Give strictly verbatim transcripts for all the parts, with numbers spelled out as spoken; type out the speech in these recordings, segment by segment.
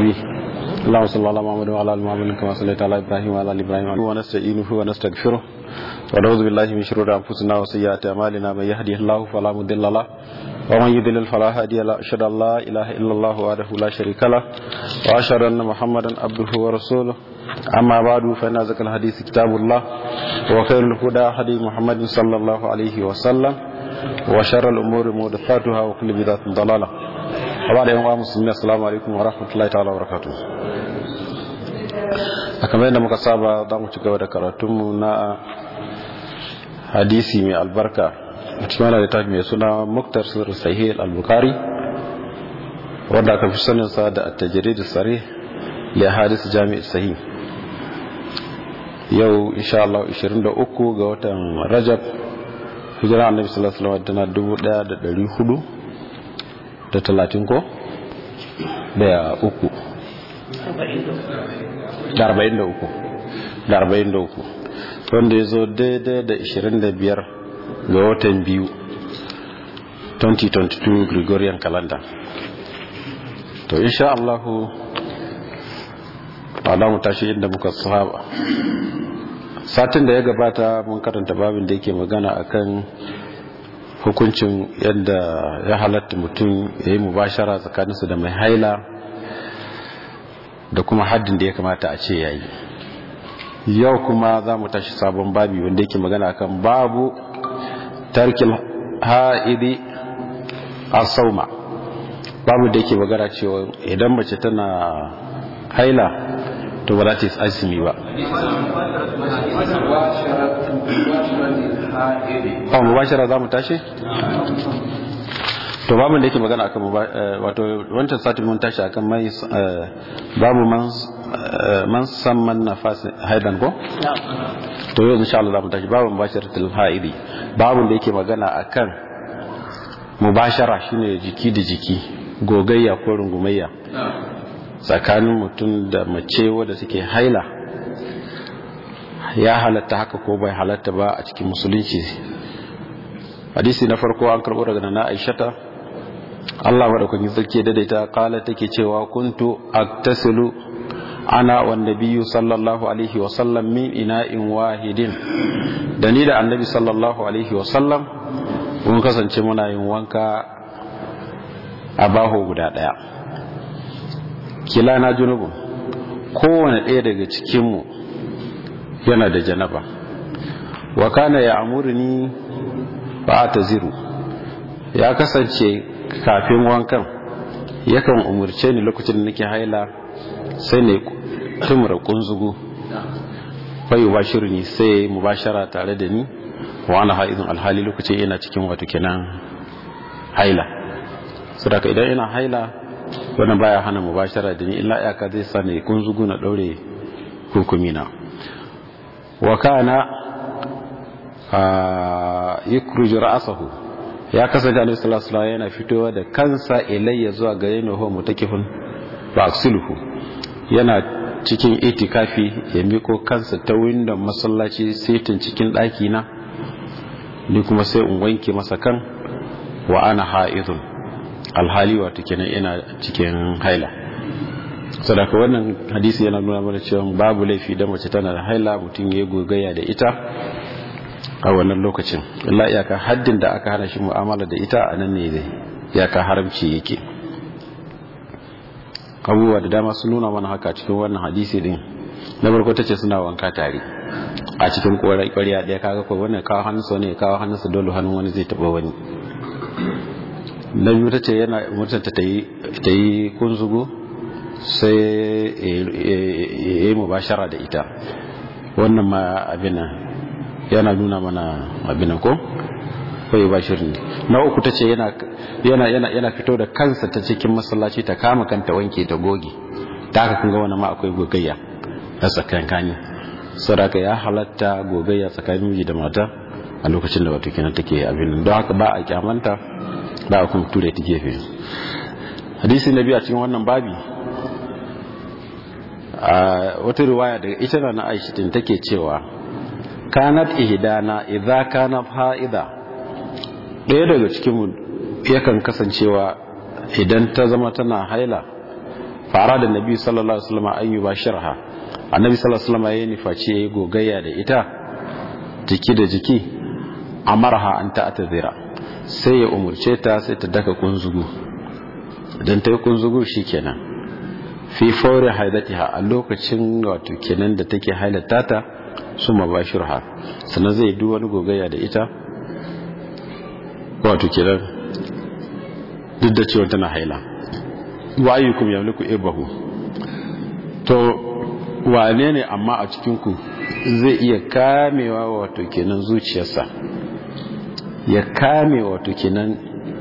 العالمين. اللهم صل على محمد وعلى ال محمد كما صليت على ابراهيم وعلى ال ابراهيم ونستعينه ونستغفره ونعوذ بالله من شرور انفسنا وسيئات اعمالنا من يهده الله فلا مضل له ومن يضلل فلا هادي له اشهد ان لا اله الا الله وحده لا شريك له واشهد ان محمدا عبده ورسوله اما بعد فان ذكر الحديث كتاب الله وخير الهدى هدي محمد صلى الله عليه وسلم وشر الامور محدثاتها وكل بدعة ضلاله. Aba da yan uwa musulmi, assalamu alaikum wa rahmatullahi ta'ala wa barakatuh. A kamar yadda muka saba za mu ci gaba da karatunmu na hadisi mai albarka a cikin wani littafi mai suna Muktar Sirr Sahih al-Bukhari, wanda aka fi saninsa da at-tajrid as-sarih li ahadith jami' sahih. Yau insha Allah ishirin da uku ga watan Rajab, hijira Annabi sallallahu alaihi wasallam tana dubu ɗaya da ɗari hudu da talatin ko da uku da arba'in da uku da arba'in da uku wanda ya zo daidai da ishirin da biyar ga watan biyu twenty twenty-two Gregorian calendar. To insha Allahu ba mu tashi inda muka saba. Satin da ya gabata mun karanta babin da yake magana akan hukuncin yadda ya halatta mutum ya yi mubashara tsakaninsu da mai haila da kuma haddin da ya kamata a ce ya yi. Yau kuma za mu tashi sabon babi wanda yake magana akan babu tarkil ha'idi as-sawma, babu da yake magana cewa idan mace tana haila to ba za ta yi azumi ba. Oh, mubashara za mu tashi? To babu da yake magana akan wato wancan sati mun tashi akan mai babu man man samman nafas haidan ko? To yau insha Allah za mu tashi babu mubasharatul haidi, babu da yake magana akan mubashara shine jiki da jiki, gogayya ko rungumayya tsakanin mutum da mace wadda suke haila. Ya halatta haka ko bai halatta ba a cikin musulunci. Hadisi na farko an karbo daga nana Aishata, Allah madaukakin sarki daidaita, kala take cewa kuntu aktasilu ana wan nabiyyu sallallahu alaihi wa sallam min ina'in wahidin. Da ni da annabi sallallahu alaihi wa sallam mun kasance muna yin wanka a baho guda daya. Kila na junubu, kowane ɗaya daga cikinmu yana da janaba. Wa kana ya amurni fa ataziru, ya kasance kafin wankan yakan umurce ni lokacin da nake haila sai ne tumura kunzugu, fa yubashiruni sai mubashara tare da ni wa ana haidun alhali lokacin yana cikin wato kenan haila. Saboda idan ina haila wannan baya hana mubashara da ni, illa iyaka zai sa ne kunzugu na daure hukumina. Wa kana yukruju ra'sahu, ya kasance Annabi sallallahu alaihi wasallam yana fitowa da kansa ilayya zuwa gare ni ho mutakifun fa aksiluhu, yana cikin itikafi ya miko kansa ta windon masallaci setin cikin daki na, ni kuma sai in wanke masa kan wa ana haidun alhali wato kenan ina cikin haila. Sadaka wannan hadisi yana nuna mana cewa babu laifi da mace tana da haila mutum ya gogaya da ita a wannan lokacin, illa iyaka haddin da aka hana shi mu'amala da ita a nan ne zai iyaka haramci yake. Abubuwa da dama sun nuna mana haka cikin wannan hadisi din. Na farko tace suna wanka tare a cikin ƙwarya ɗaya, kaga ko wannan kawo hannunsa ne kawo hannunsa, dole hannun wani zai taɓa wani. Na biyu tace yana mutunta ta yi kunzugu sai ya yi mubashara da ita. Wannan ma abin yana nuna mana abin ko kai bashirin. Na uku tace yana yana yana yana fito da kansa ta cikin masallaci ta kama kanta wanke ta goge. Ta haka kun ga wannan ma akwai gogayya a tsakankani. Saboda ya halatta gogayya tsakanin miji da mata a lokacin da wato kenan take abin. Don haka ba a kyamanta, ba a kuma ture ta gefe. Hadisi na biyu a cikin wannan babi, a wata riwaya daga ita na Aisha tin take cewa kanat ihdana idza kana haida, daya daga cikin mu yakan kasancewa idan ta zama tana haila fara da nabi sallallahu alaihi wasallam an yubashirha annabi sallallahu alaihi wasallam ya nufaci yayi gogayya da ita jiki da jiki amarha an ta'tazira sai ya umurce ta sai ta daka kunzugu idan ta yi kunzugu shikenan fi fawri haidatiha a lokacin wato kenan da take hailata ta su mabashirha sannan zai duk wani gogayya da ita wato kenan duk da cewa tana haila wa ayyukum yamliku ibahu to wane ne amma a cikin ku zai iya kamewa wato kenan zuciyarsa ya kame wato kenan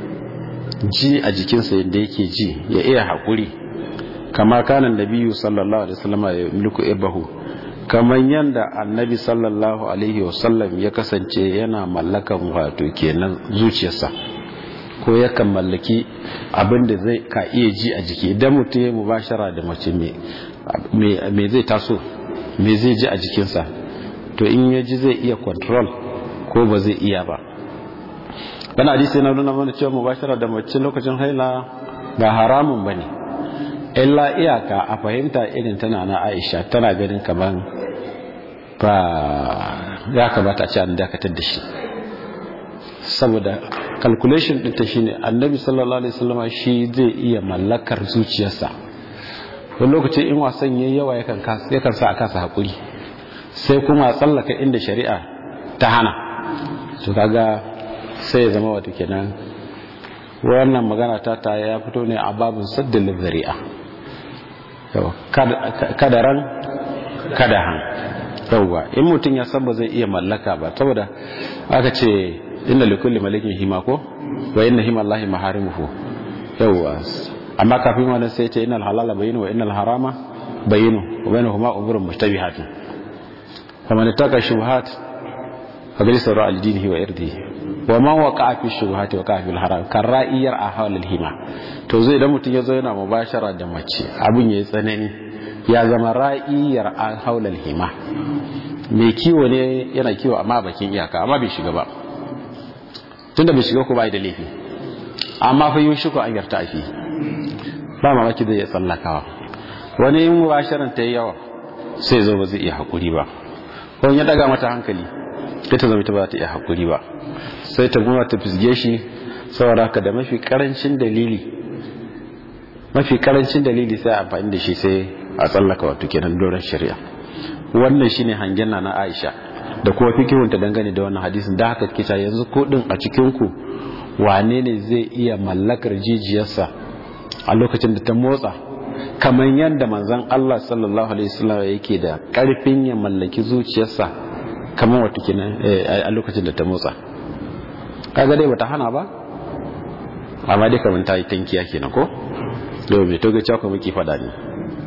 ji a jikinsa yadda yake ji ya iya haƙuri kama kanan nabiyyu sallallahu alaihi wasallam ya yamliku ibahu kamar yanda annabi sallallahu alaihi wasallam ya kasance yana mallakan wato kenan zuciyarsa ko yakan mallaki abin da zai ka iya ji a jiki idan mutum ya mubashara da mace me zai taso me zai ji a jikinsa to in ya ji zai iya control ko ba zai iya ba dan hadisi yana nuna mana cewa mubashara da mace lokacin haila ba haramun bane illa iyaka a fahimta irin tana na Aisha tana ganin kaman ba ya kamata a ce an dakatar da shi saboda calculation ɗinta shine annabi sallallahu alaihi wasallam shi zai iya mallakar zuciyarsa wani lokacin in wasan yayi yawa yakan yakan sa a kasa hakuri sai kuma a tsallaka inda shari'a ta hana to kaga sai ya zama wato kenan wannan magana ta ta ya fito ne a babin saddal zari'a yawa kadaran kadahan yawa in mutum ya san ba zai iya mallaka ba saboda aka ce inna likulli malikin hima ko wa inna hima Allahi maharimuhu yawa amma kafin wannan sai ce innal halala bayyinu wa innal harama bayyinu wa bainahuma umurun mushtabihatun faman ittaqa shubuhat faqad isra al dinihi wa irdihi wa man waqa'a fi shubuhati waqa'a fil haram karra'iyar ahwalil hima to zai idan mutun yazo yana mubashara da mace abun yayi tsanani ya zama ra'iyar ahwalil hima mai kiwo ne yana kiwo amma bakin iyaka amma bai shiga ba tunda bai shiga ko bai da laifi amma fa yi shi ko an yarta afi ba mamaki zai ya tsallakawa wani yin mubasharan ta yi yawa sai zo ba zai iya haƙuri ba ko ya daga mata hankali ita zama ta ba ta iya haƙuri ba sai ta goma ta fisge shi saboda haka da mafi karancin dalili mafi karancin dalili sai amfani da shi sai a tsallaka wato kenan doron shari'a wannan shine hangen na Aisha da kuma fikihunta dangane da wannan hadisin da haka kike yanzu ko din a cikin ku wane ne zai iya mallakar jijiyarsa a lokacin da ta motsa kamar yadda manzon Allah sallallahu alaihi wasallam yake da karfin ya mallaki zuciyarsa kamar wato kenan a lokacin da ta motsa kaga dai bata hana ba amma dai kamar ta yi tankiya kenan ko yau mai toga cewa kuma muke fada ne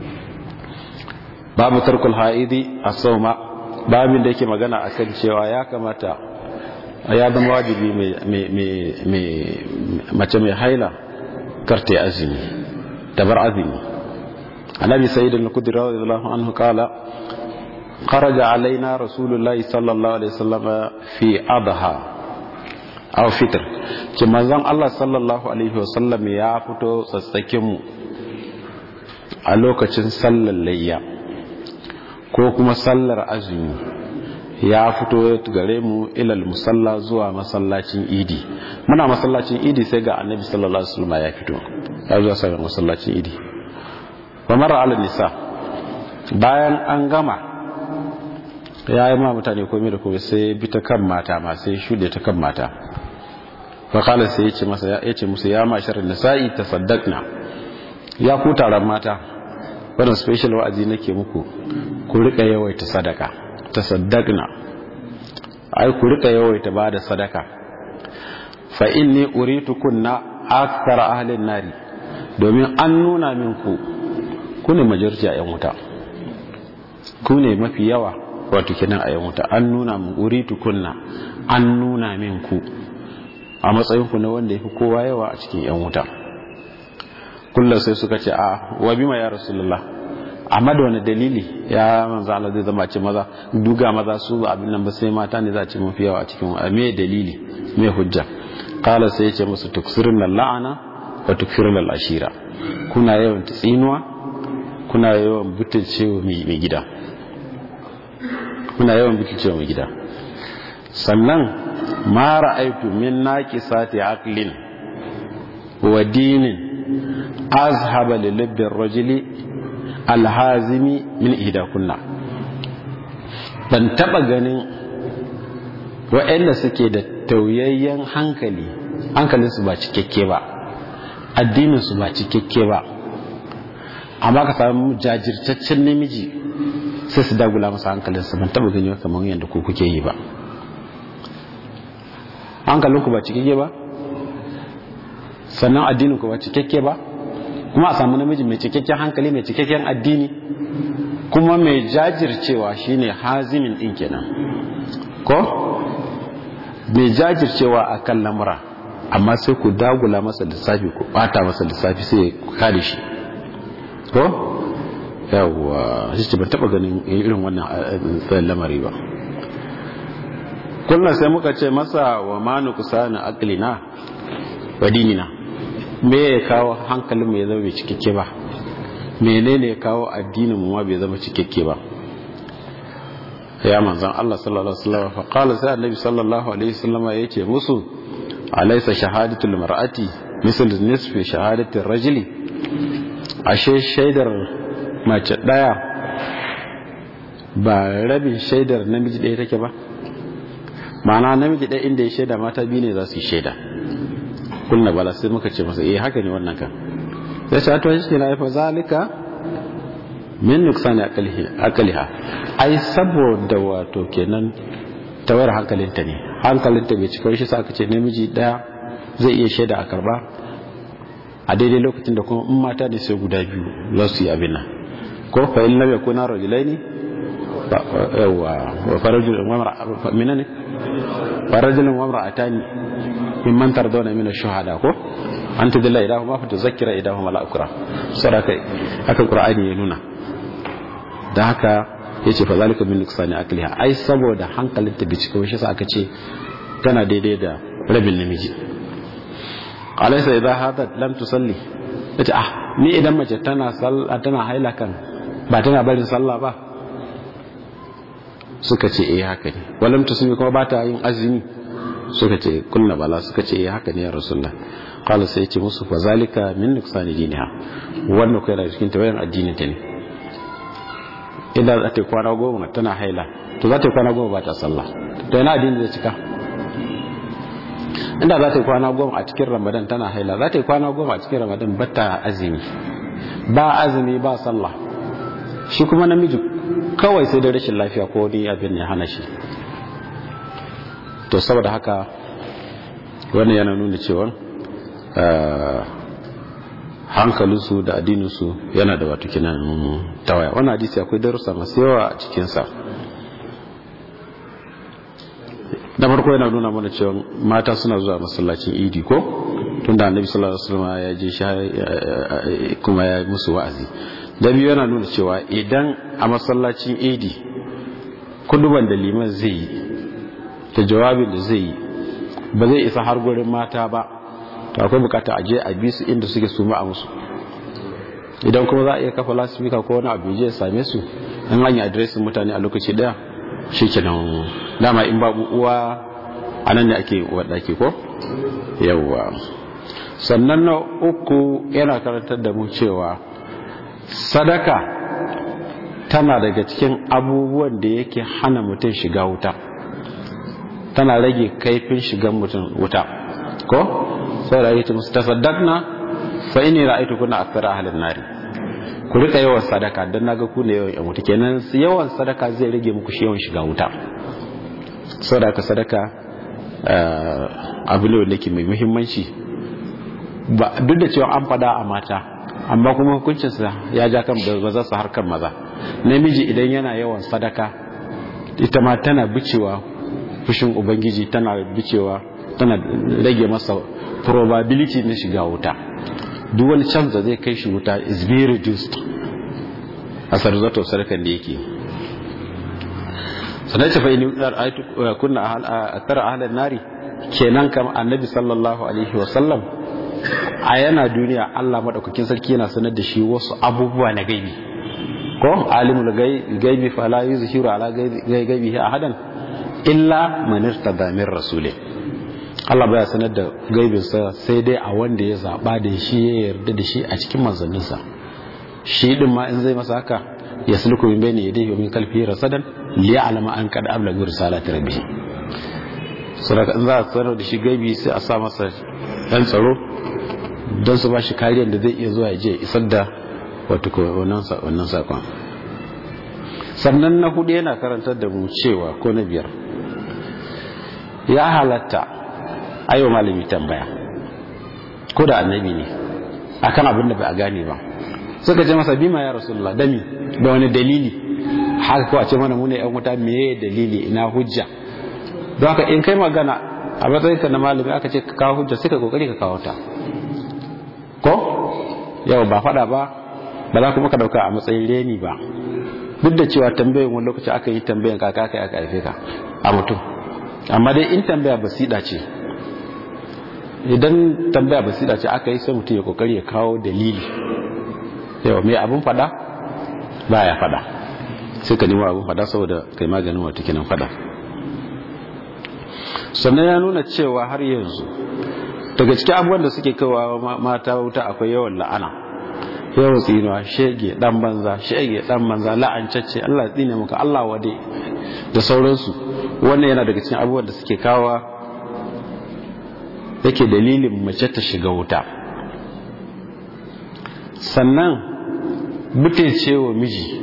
babu tarkul haidi as-sawma babin da yake magana akan cewa ya kamata ya zama wajibi mai mace mai haila karta azumi tabar azumi annabi sayyid al-khudri radiyallahu anhu kala kharaja alaina rasulullahi sallallahu alaihi wasallam fi adha aw fitr ki manzon Allah sallallahu alaihi wasallam ya fito tsatsakin mu a lokacin sallar layya ko kuma sallar azumi ya fito gare mu ilal musalla zuwa masallacin idi muna masallacin idi sai ga annabi sallallahu alaihi wasallam ya fito ya zuwa sai masallacin idi wa mara ala nisa bayan an gama ya yi ma mutane komai da komai sai bi ta kan mata ma sai shude ta kan mata fa kala sai ya ce masa ya ce musu ya mashar nisa'i tasaddaqna ya ku taron mata wannan special wa'azi nake muku ku rika yawaita sadaka tasaddaqna ai ku rika yawaita bada sadaka fa inni uritu kunna akthar ahli nari domin an nuna min ku ku ne majority a yan wuta ku ne mafi yawa wato kenan a yan wuta an nuna min uritu kunna an nuna min ku a matsayin ku na wanda yafi kowa yawa a cikin yan wuta kullum sai suka ce a wa bima ya rasulullah amma da wani dalili ya manzo Allah zai zama ce maza duga maza su abin nan ba sai mata ne za ce mafi yawa a cikin me dalili me hujja qala sai ya ce musu tuksirun la'ana wa tukfirun ashira kuna yawan tsinuwa kuna yawan butulcewa mai gida kuna yawan butulcewa mai gida sannan ma ra'aytu min naqisati aqlin wa dinin azhaba li libbi ar-rajuli alhazimi min ihdakunna ban taba ganin wa'anda suke da tauyayyen hankali hankalinsu ba cikakke ba addininsu ba cikakke ba amma ka samu jajirtaccen namiji sai su dagula masa hankalinsu ban taba gani kamar yadda ku kuke yi ba hankalinku ba cikakke ba sannan addininku ba cikakke ba kuma a samu namiji mai cikakken hankali mai cikakken addini kuma mai jajircewa shine hazimin din kenan ko mai jajircewa akan lamura amma sai ku dagula masa lissafi ku bata masa lissafi sai ku kare shi ko yawa shi ban taba ganin irin wannan lamari ba kullum sai muka ce masa wa manu kusana aqlina wa dinina me ya kawo hankalin mu ya zama bai cikakke ba menene ya kawo addinin mu ma bai zama cikakke ba ya manzon Allah sallallahu alaihi wasallam fa qala sai annabi sallallahu alaihi wasallam yace musu alaysa shahadatul mar'ati misal nisfi shahadatir rajuli ashe shaidar mace daya ba rabin shaidar namiji daya take ba ma'ana namiji daya inda ya shaida mata biyu ne za su yi shaida kulna bala sai muka ce masa eh haka ne wannan kan sai ta to shi ne fa zalika min nuksani aqlihi aqliha ai saboda wato kenan tawar hankalinta ne hankalinta bai cika shi sai aka ce namiji daya zai iya shaida a karba a daidai lokacin da kuma in mata ne sai guda biyu za su yi abin nan ko fa in lam yakuna rajulaini wa wa farajulun wa mar'a minani farajulun wa mar'atani mimman tardawna min ash-shuhada ko anta billahi ilahu ma fa tuzakkira ilahu mala'ikura sadaka haka qur'ani ya nuna da haka yace fa zalika min nuksani akliha ai saboda hankalin ta bici kawai shi sa aka ce tana daidai da rabin namiji alaysa idha hadat lam tusalli yace ah ni idan mace tana sallah tana haila kan ba tana barin sallah ba suka ce eh haka ne walam tusmi kuma ba ta yin azumi suka ce kunna bala suka ce eh haka ne ya rasulullah qala sai yace musu fa zalika min nuksani diniha wannan kai da cikin tawayan addinin ta ne idan za ta kwana goma tana haila to za ta kwana goma ba ta sallah to yana addini zai cika inda za ta kwana goma a cikin ramadan tana haila za ta kwana goma a cikin ramadan ba ta azumi ba azumi ba sallah shi kuma namiji kawai sai da rashin lafiya ko wani abin ya hana shi to saboda haka wannan yana nuna cewa hankalinsu da addininsu yana da wato kinan tawaya wannan hadisi akwai darussa masu yawa a cikinsa da farko yana nuna mana cewa mata suna zuwa masallacin idi ko tunda annabi sallallahu alaihi wasallam ya je shi kuma ya musu wa'azi da biyu yana nuna cewa idan a masallacin idi kuduban da liman zai yi da jawabin da zai yi ba zai isa har gurin mata ba to akwai bukata a je a bi su inda suke suma a musu idan kuma za a iya kafa lasifika ko wani abu je ya same su an hanyar adiresin mutane a lokaci daya shi kenan dama in babu uwa a nan ne ake wadaki ko yawwa sannan na uku yana karantar da mu cewa sadaka tana daga cikin abubuwan da yake hana mutum shiga wuta tana rage kaifin shigan mutum wuta ko sai ra'aytu mustasaddaqna fa inni ra'aytu kunna akthara ahli an-nar ku rika yawan sadaka dan naga ku ne yawan wuta kenan yawan sadaka zai rage muku yawan shiga wuta sadaka sadaka abu ne da ke mai muhimmanci ba duk da cewa an fada a mata amma kuma hukuncinsa ya ja kan maza su harkar maza namiji idan yana yawan sadaka ita ma tana bicewa fushin ubangiji tana bicewa tana rage masa probability na shiga wuta duk wani chance da zai kai shi wuta is very reduced a sarzato sadakan da yake sannan ta fa'ini kunna a tara ahalar nari kenan kam annabi sallallahu alaihi wasallam a yana duniya Allah madaukakin sarki yana sanar da shi wasu abubuwa na gaibi ko alimul gaibi fala yuzhiru ala gaibihi ahadan illa man irtada min rasulih. Allah baya sanar da gaibinsa sai dai a wanda ya zaba da shi ya yarda da shi a cikin manzanninsa. Shi din ma in zai masa haka ya sulku min bayni yadihi wa min khalfihi rasadan li ya'lama an qad ablaga risalati rabbih. Saboda in za a sanar da shi gaibi sai a sa masa dan tsaro don su ba shi kariyar da zai iya zuwa ya je isar da wato wannan wannan sakon. Sannan na hudu yana karantar da mu cewa ko na biyar ya halatta ayo malami tambaya ko da annabi ne akan abin da bai a gane ba. Suka ce masa bima ya rasulullah dami da wani dalili, haka ko a ce mana mu ne yan wuta meye dalili ina hujja. Don haka in kai magana a matsayinka na malami aka ce ka kawo hujja sai ka kokari ka kawo ta ko yau ba fada ba ba za kuma ka dauka a matsayin reni ba, duk da cewa tambayin wani lokaci aka yi tambayan kaka kai aka haife ka a mutum, amma dai in tambaya basida ce, idan tambaya basida ce aka yi sai mutum ya kokari ya kawo dalili. Yau mai abin fada ba ya fada sai ka nemo abin fada saboda kai maganin wata kinan fada. Sannan ya nuna cewa har yanzu daga cikin abubuwan da suke kawo mata wuta akwai yawan la'ana, yawan tsinuwa, shege dan banza, shege dan banza, la'ancacce, Allah ya tsine maka, Allah wade da sauransu. Wannan yana daga cikin abubuwan da suke kawo yake dalilin mace ta shiga wuta. Sannan mutuncewa miji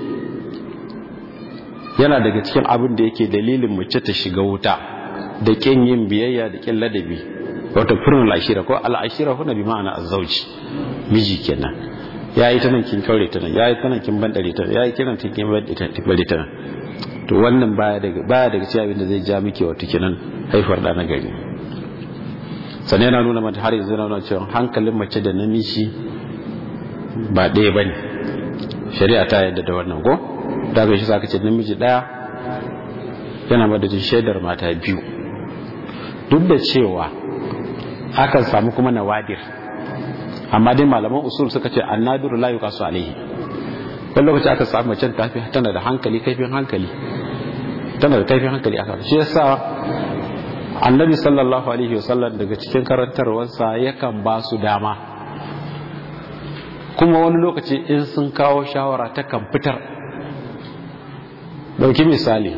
yana daga cikin abin da yake dalilin mace ta shiga wuta, da kin yin biyayya da kin ladabi, wato furin al'ashira ko al'ashira huna bi ma'ana azzauji, miji kenan. Yayi ta nan kin kaure ta nan, yayi ta nan kin bandare ta, yayi kiran kin kin bandare ta nan. To wannan baya daga baya daga cikin abin da zai ja miki wato kenan haifar da na gari. Sannan yana nuna mata har yanzu yana nuna cewa hankalin mace da namiji ba ɗaya bane. Shari'a ta yarda da wannan ko da ga shi saka ce namiji daya yana madadin shaidar mata biyu, duk da cewa akan samu kuma nawadir, amma dai malaman usul suka ce annadiru la yuqasu alaihi. wani lokaci aka samu mace tafi tana da hankali, kaifin hankali, tana da kaifin hankali aka shi yasa annabi sallallahu alaihi wasallam daga cikin karantarwarsa yakan ba su dama, kuma wani lokaci in sun kawo shawara ta kan fitar. dauki misali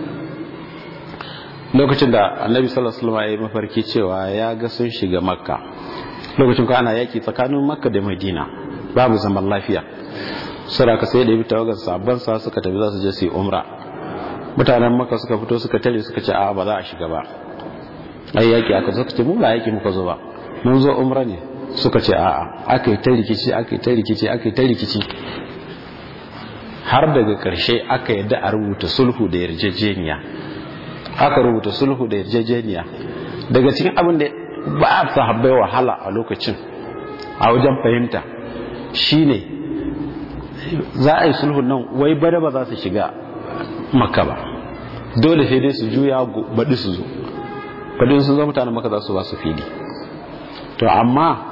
lokacin da annabi sallallahu alaihi wasallam ya yi mafarki cewa ya ga sun shiga makka, lokacin ko ana yaki tsakanin makka da madina, babu zaman lafiya. Saraka sai da bita wagan sabban sa suka tafi za su je su yi umra. Mutanen makka suka fito suka tare suka ce a ba za a shiga ba, ai yaki aka suka ce mu ba yaki muka zo ba, mun zo umra ne. Suka ce a'a, aka yi ta rikici aka yi ta rikici aka yi ta rikici har daga karshe aka yadda a rubuta sulhu da yarjejeniya. Aka rubuta sulhu da yarjejeniya. Daga cikin abin da ba a sahabbai wahala a lokacin a wajen fahimta shine za a yi sulhun nan wai bada ba za su shiga makka ba, dole sai dai su juya baɗi su zo, baɗi sun zo mutanen makka za su ba su fili. To amma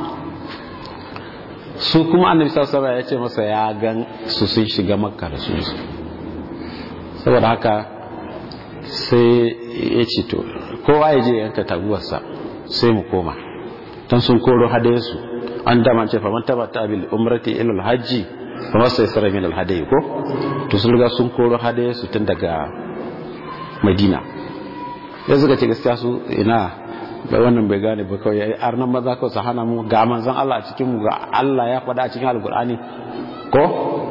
su kuma annabi sallallahu alaihi wasallam ya ce masa ya gan su sun shiga makka da su, saboda haka sai ya ce to kowa ya je yanka taguwarsa sai mu koma, dan sun koro hadayensu. An dama ce faman tabatta bil umrati ila al hajji fa sai sara min al hadayi ko to sun riga sun koro hadayensu tun daga madina. Yanzu ga ce gaskiya su ina bai wannan bai gane ba, kawai yayi arnan maza ko su hana mu ga manzon Allah a cikin mu, ga Allah ya faɗa a cikin alqur'ani ko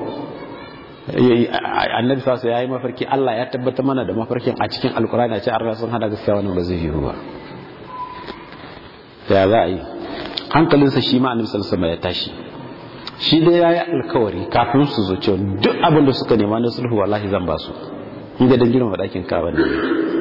annabi sallallahu alaihi wasallam mafarki, Allah ya tabbata mana da mafarkin a cikin alqur'ani a ce arna sun hada gaskiya, wannan ba zai yi ba. Ya za a yi hankalinsa shi ma annabi sallallahu alaihi wasallam ya tashi, shi dai yayi alkawari kafin su zo cewa duk abin da suka nema na sulhu wallahi zan ba su, inda dan girma dakin Kaaba ne.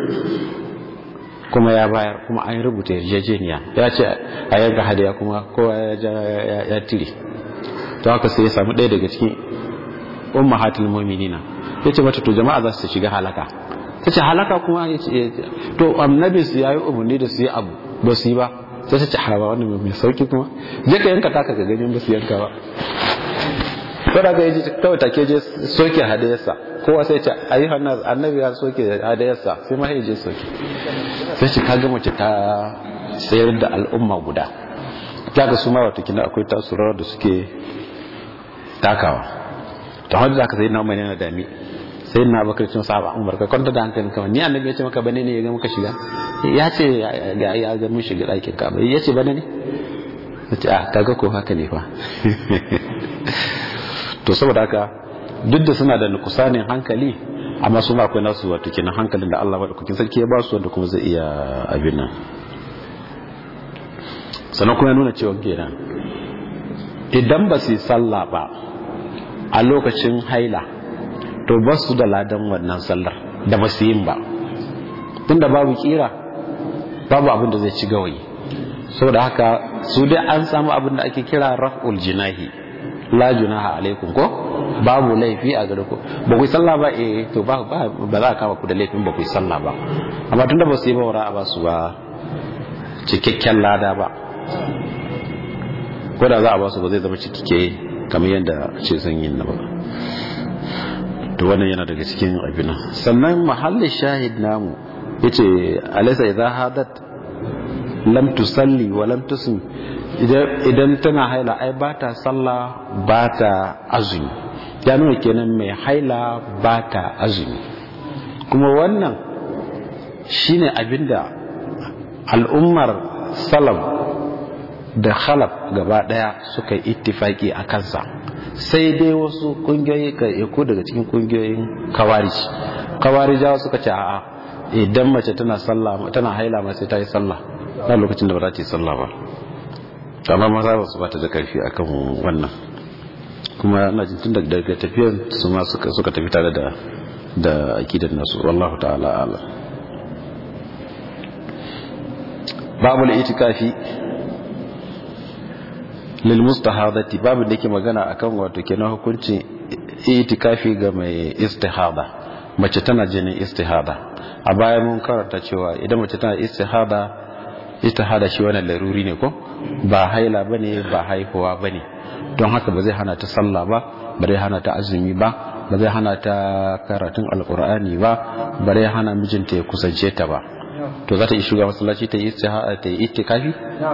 Kuma ya bayar, kuma an rubuta yarjejeniya, ya ce a yanka hadiya kuma kowa ya ya tire. To haka sai ya samu ɗaya daga cikin ummahatul mu'minina, yace mata to jama'a za su shiga halaka. Tace halaka kuma yace to annabi su yayi umarni da su yi abu ba su yi ba, sai ta ce haraba wannan mai sauki kuma je ka yanka taka ga ganin ba su yanka ba. ko da ga yaji kawai take je soke hadayarsa kowa sai ce ayi hannu annabi ya soke hadayarsa sai ma je soke sai shi kaga mace ta sayar da al'umma guda kaga su ma wato kina akwai tasurar da suke takawa to har da ka sai na mai na dami sai na bakar cin saba umar ka kwanta da hankalin kawai ni annabi ya ce maka bane ne ya ga muka shiga ya ce ga ya ga mun shiga ɗakin ka ba ya ce bane ne nace ah kaga ko haka ne fa to saboda haka duk da suna da nukusanin hankali amma su ma akwai nasu wato kenan hankalin da Allah madaukakin sarki ya ba su wanda kuma zai iya abin nan sannan kuma ya nuna cewa kenan idan ba su yi sallah ba a lokacin haila to ba su da ladan wannan sallar da ba su yin ba tunda babu kira babu abin da zai ci gawayi saboda haka su dai an samu abin da ake kira raf'ul jinahi la junaha alaikum ko babu laifi a gare ku ba ku sallah ba eh to ba ba za ka kama ku da laifin ba ku sallah ba amma tunda ba su yi ba wara ba su ba cikakken lada ba ko da za a ba su ba zai zama cikakke kamar yadda ce san yin na ba to wannan yana daga cikin abin sannan mahallin shahid namu yace alaysa idha hadat lam tusalli wa lam tusum idan tana haila ai ba ta sallah ba ta azumi ya nuna kenan mai haila ba ta azumi kuma wannan shine abinda al'ummar salaf da khalaf gaba daya suka yi ittifaki a kansa sai dai wasu kungiyoyi ko daga cikin kungiyoyin kawarij kawarijawa suka ce a'a idan mace tana sallah tana haila ma sai ta yi sallah na lokacin da ba za ta yi sallah ba amma maza ba su ba ta da karfi akan wannan kuma ina jin tun daga tafiyar su ma suka suka tafi tare da da akidar nasu wallahu ta'ala a'lam babul itikafi lil mustahadati babu da yake magana akan wato kenan hukuncin itikafi ga mai istihada mace tana jinin istihada a baya mun karanta cewa idan mace tana istihada istihada shi wannan laruri ne ko ba haila bane ba haihuwa bane don haka ba zai hana ta sallah ba ba zai hana ta azumi ba ba zai hana ta karatun alqur'ani ba ba zai hana mijinta ya kusance ta ba to za ta yi shiga masallaci ta yi istihada ta yi itikafi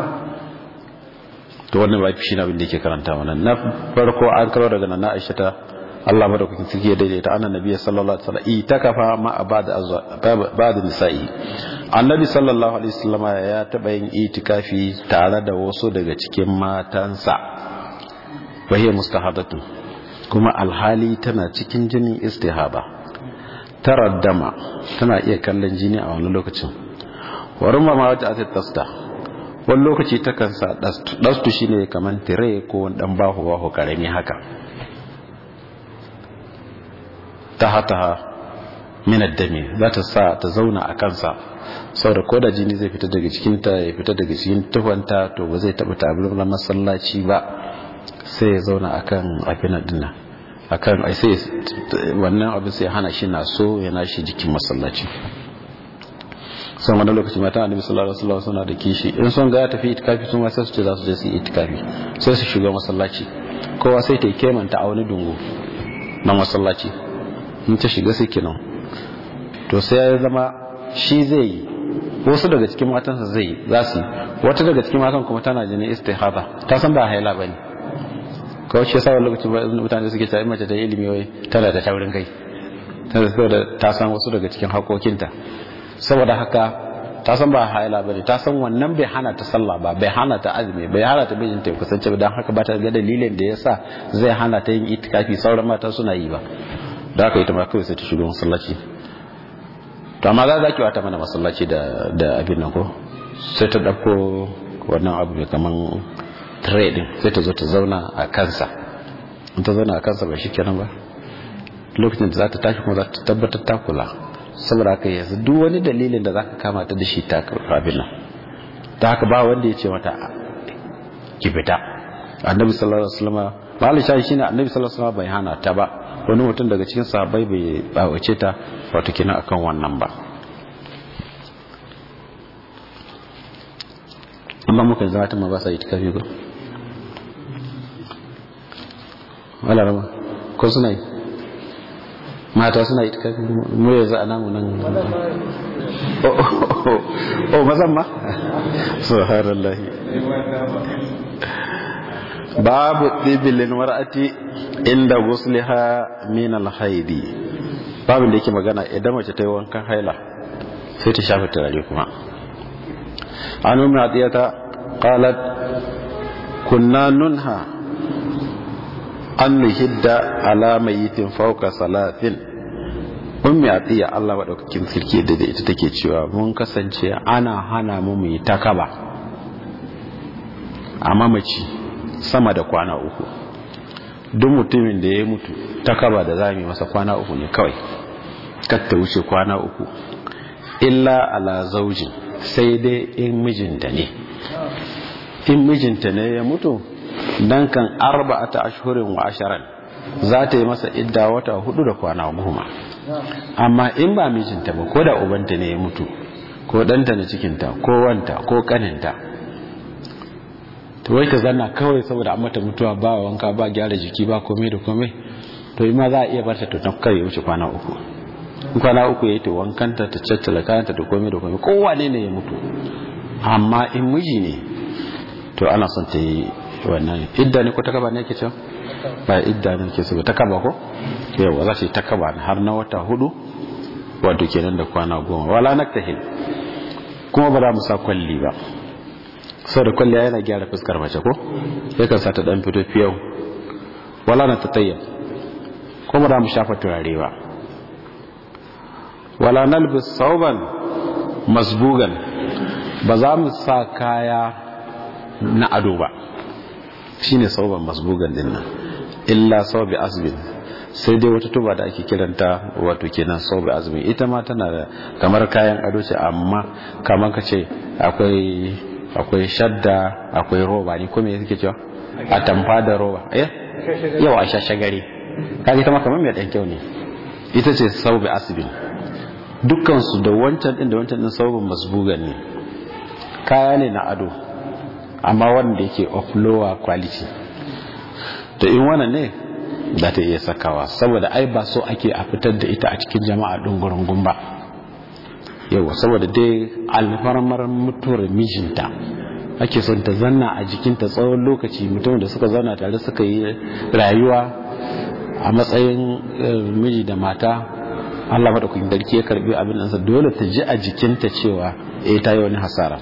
to wannan ba shi ne abin da yake karanta mana na farko an karo daga nan Aisha ta Allah madaukakin sarki ya daidaita annabi sallallahu alaihi wasallam itakafa ma ba'da ba'da nisa'i annabi sallallahu alaihi wasallam ya taba yin itikafi tare da wasu daga cikin matansa wahiya mustahadatu kuma alhali tana cikin jinin istihaba taraddama tana iya kallon jini a wani lokacin warumma ma wata atat tasta wani lokaci ta kansa dastu shine kaman tire ko wani dan bahu bahu karami haka ta hata min ad-dami za ta sa ta zauna a kansa saboda ko da jini zai fita daga cikin ta ya fita daga cikin tuhanta to ba zai taba tabar na masallaci ba sai ya zauna akan abin dinnan akan ai sai wannan abin sai hana shi na so yana shi jikin masallaci sai wannan lokaci mata annabi sallallahu alaihi wasallam suna da kishi in son ga ya tafi itikafi sun sai su ce za su je su yi itikafi sai su shiga masallaci kowa sai ta kemanta a wani dungu na masallaci in ta shiga sai kenan to sai ya zama shi zai yi wasu daga cikin matansa zai yi za su wata daga cikin matan kuma tana jinin istihada ta san ba haila bane kawai shi yasa lokacin mutane suke cewa mace ta ilimi wai tana da taurin kai tana ta san wasu daga cikin hakokinta saboda haka ta san ba haila bane ta san wannan bai hana ta sallah ba bai hana ta azumi bai hana ta mijinta ya kusance ba dan haka ba ta ga dalilin da yasa zai hana ta yin itikafi sauran mata suna yi ba da haka ita ma kawai sai ta shigo masallaci to amma za ki wata mana masallaci da da abin nan ko sai ta dauko wannan abu mai kaman tray din sai ta zo ta zauna a kansa in ta zauna a kansa ba shikenan ba lokacin da za ta tashi kuma za ta tabbatar ta kula saboda haka yanzu duk wani dalilin da zaka kama ta da shi ta abin nan ta haka ba wanda ya ce mata ki fita annabi sallallahu alaihi wasallam malai shi ne annabi sallallahu alaihi wasallam bai hana ta ba wani mutum daga cikin sahabbai bai bawace ta wato kina akan wannan ba amma muka zama ta ma ba sa itikafi ko wala rama ko suna yi mata suna yi mu yanzu a namu nan o mazan ma subhanallah babu tibilin mar'ati inda ghusliha min al-haidi babin da yake magana idan mace ta yi wankan haila sai ta shafa turare kuma an ummi atiyata qalat kunna nunha an nuhidda ala mayitin fawqa salatin ummi atiya Allah madaukakin sarki da ita take cewa mun kasance ana hana mu mu yi takaba amma mace sama da kwana uku duk mutumin da ya mutu takaba da zamu masa kwana uku ne kawai kar ta wuce kwana uku illa ala zaujin sai dai in mijinta ne in mijinta ne ya mutu dan kan arba'ata ashhurin wa asharan za ta yi masa idda wata hudu da kwana goma amma in ba mijinta ba ko da ubanta ne ya mutu ko danta na cikinta ko wanta ko kaninta to wai ta zanna kawai saboda an mata mutuwa ba wanka ba gyara jiki ba komai da komai to ima za a iya barta ta kai ya wuce kwana uku in kwana uku yayi to wankanta ta caccala kayanta da komai da komai kowane ne ya mutu amma in miji ne to ana son ta yi wannan idda ne ko takaba ne yake cewa ba idda ne yake so takaba ko yawa za ta yi takaba har na wata hudu wato kenan da kwana goma wala naktahil kuma ba za mu sa kwalli ba sau da kwalli yana gyara fuskar mace ko yakan sa ta dan fito fiyau wala na tatayyab kuma da mu shafa turare ba wala nalbis sauban masbugan ba za mu sa kaya na ado ba shine sauban masbugan din nan illa saubi asbin sai dai wata tuba da ake kiranta wato kenan saubi asbin ita ma tana da kamar kayan ado ce amma kamar kace akwai akwai shadda akwai roba ne kuma yake cewa a tamfa da roba eh yau a shashagare kaga ita ma kamar mai dan kyau ne ita ce saubi asbin dukkan su da wancan din da wancan din saubin masbugan ne kaya ne na ado amma wanda yake of lower quality to in wannan ne za ta iya sakawa saboda ai ba so ake a fitar da ita a cikin jama'a dungurungun ba yau saboda dai alfarmar mutuwar mijinta ake son ta zanna a jikinta tsawon lokaci mutum da suka zauna tare suka yi rayuwa a matsayin miji da mata Allah madaukakin sarki ya karbi abin nan sa dole ta ji a jikinta cewa eh ta yi wani hasara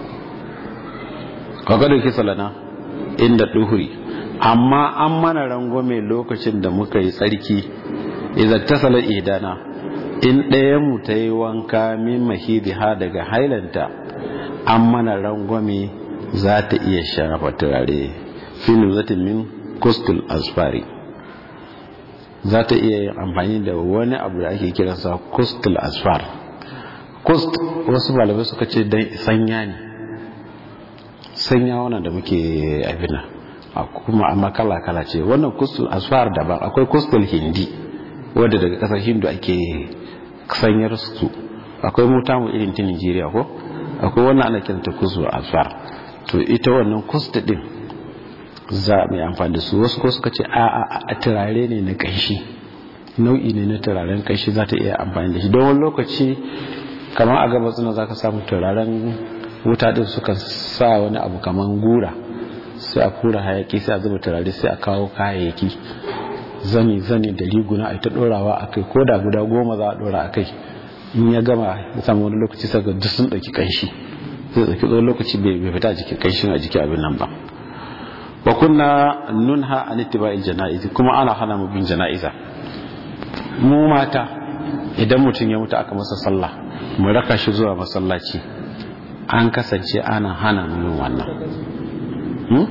kaga da kisa lana inda duhuri amma an mana rangwame lokacin da muka yi tsarki idan tasala idana in ɗaya mu ta yi wanka min mahidiha daga hailanta an mana rangwame za ta iya shafa turare finu zatin min kustul asfari za ta iya yin amfani da wani abu da ake kiransa kustul asfar kust wasu malamai suka ce dan sanya ne sanya wannan da muke abina kuma amma kala kala ce wannan kustul asfar daban akwai kustul hindi wadda daga kasar hindu ake sanyar su akwai mota mu irin ta Nigeria ko akwai wannan ana kiranta kustul asfar to ita wannan kustu din za mu yi amfani da su wasu ko suka ce a a turare ne na kanshi nau'i ne na turaren kanshi za ta iya amfani da shi don wani lokaci kamar a gabas na za ka samu turaren wuta din suka sa wani abu kamar gura sai a kura hayaki sai a zuba turare sai a kawo kayayyaki zani zani da riguna a ta dorawa a kai ko da guda goma za a dora a kai in ya gama ya samu wani lokaci sai ga duk sun ɗauki kanshi zai ɗauki tsawon lokaci bai fita a jikin kanshin a jikin abin nan ba wa kunna nunha an ittiba'il janaiz kuma ana hana mu bin janaiza mu mata idan mutum ya mutu aka masa sallah mu raka shi zuwa masallaci an kasance ana hana mu yin wannan hmm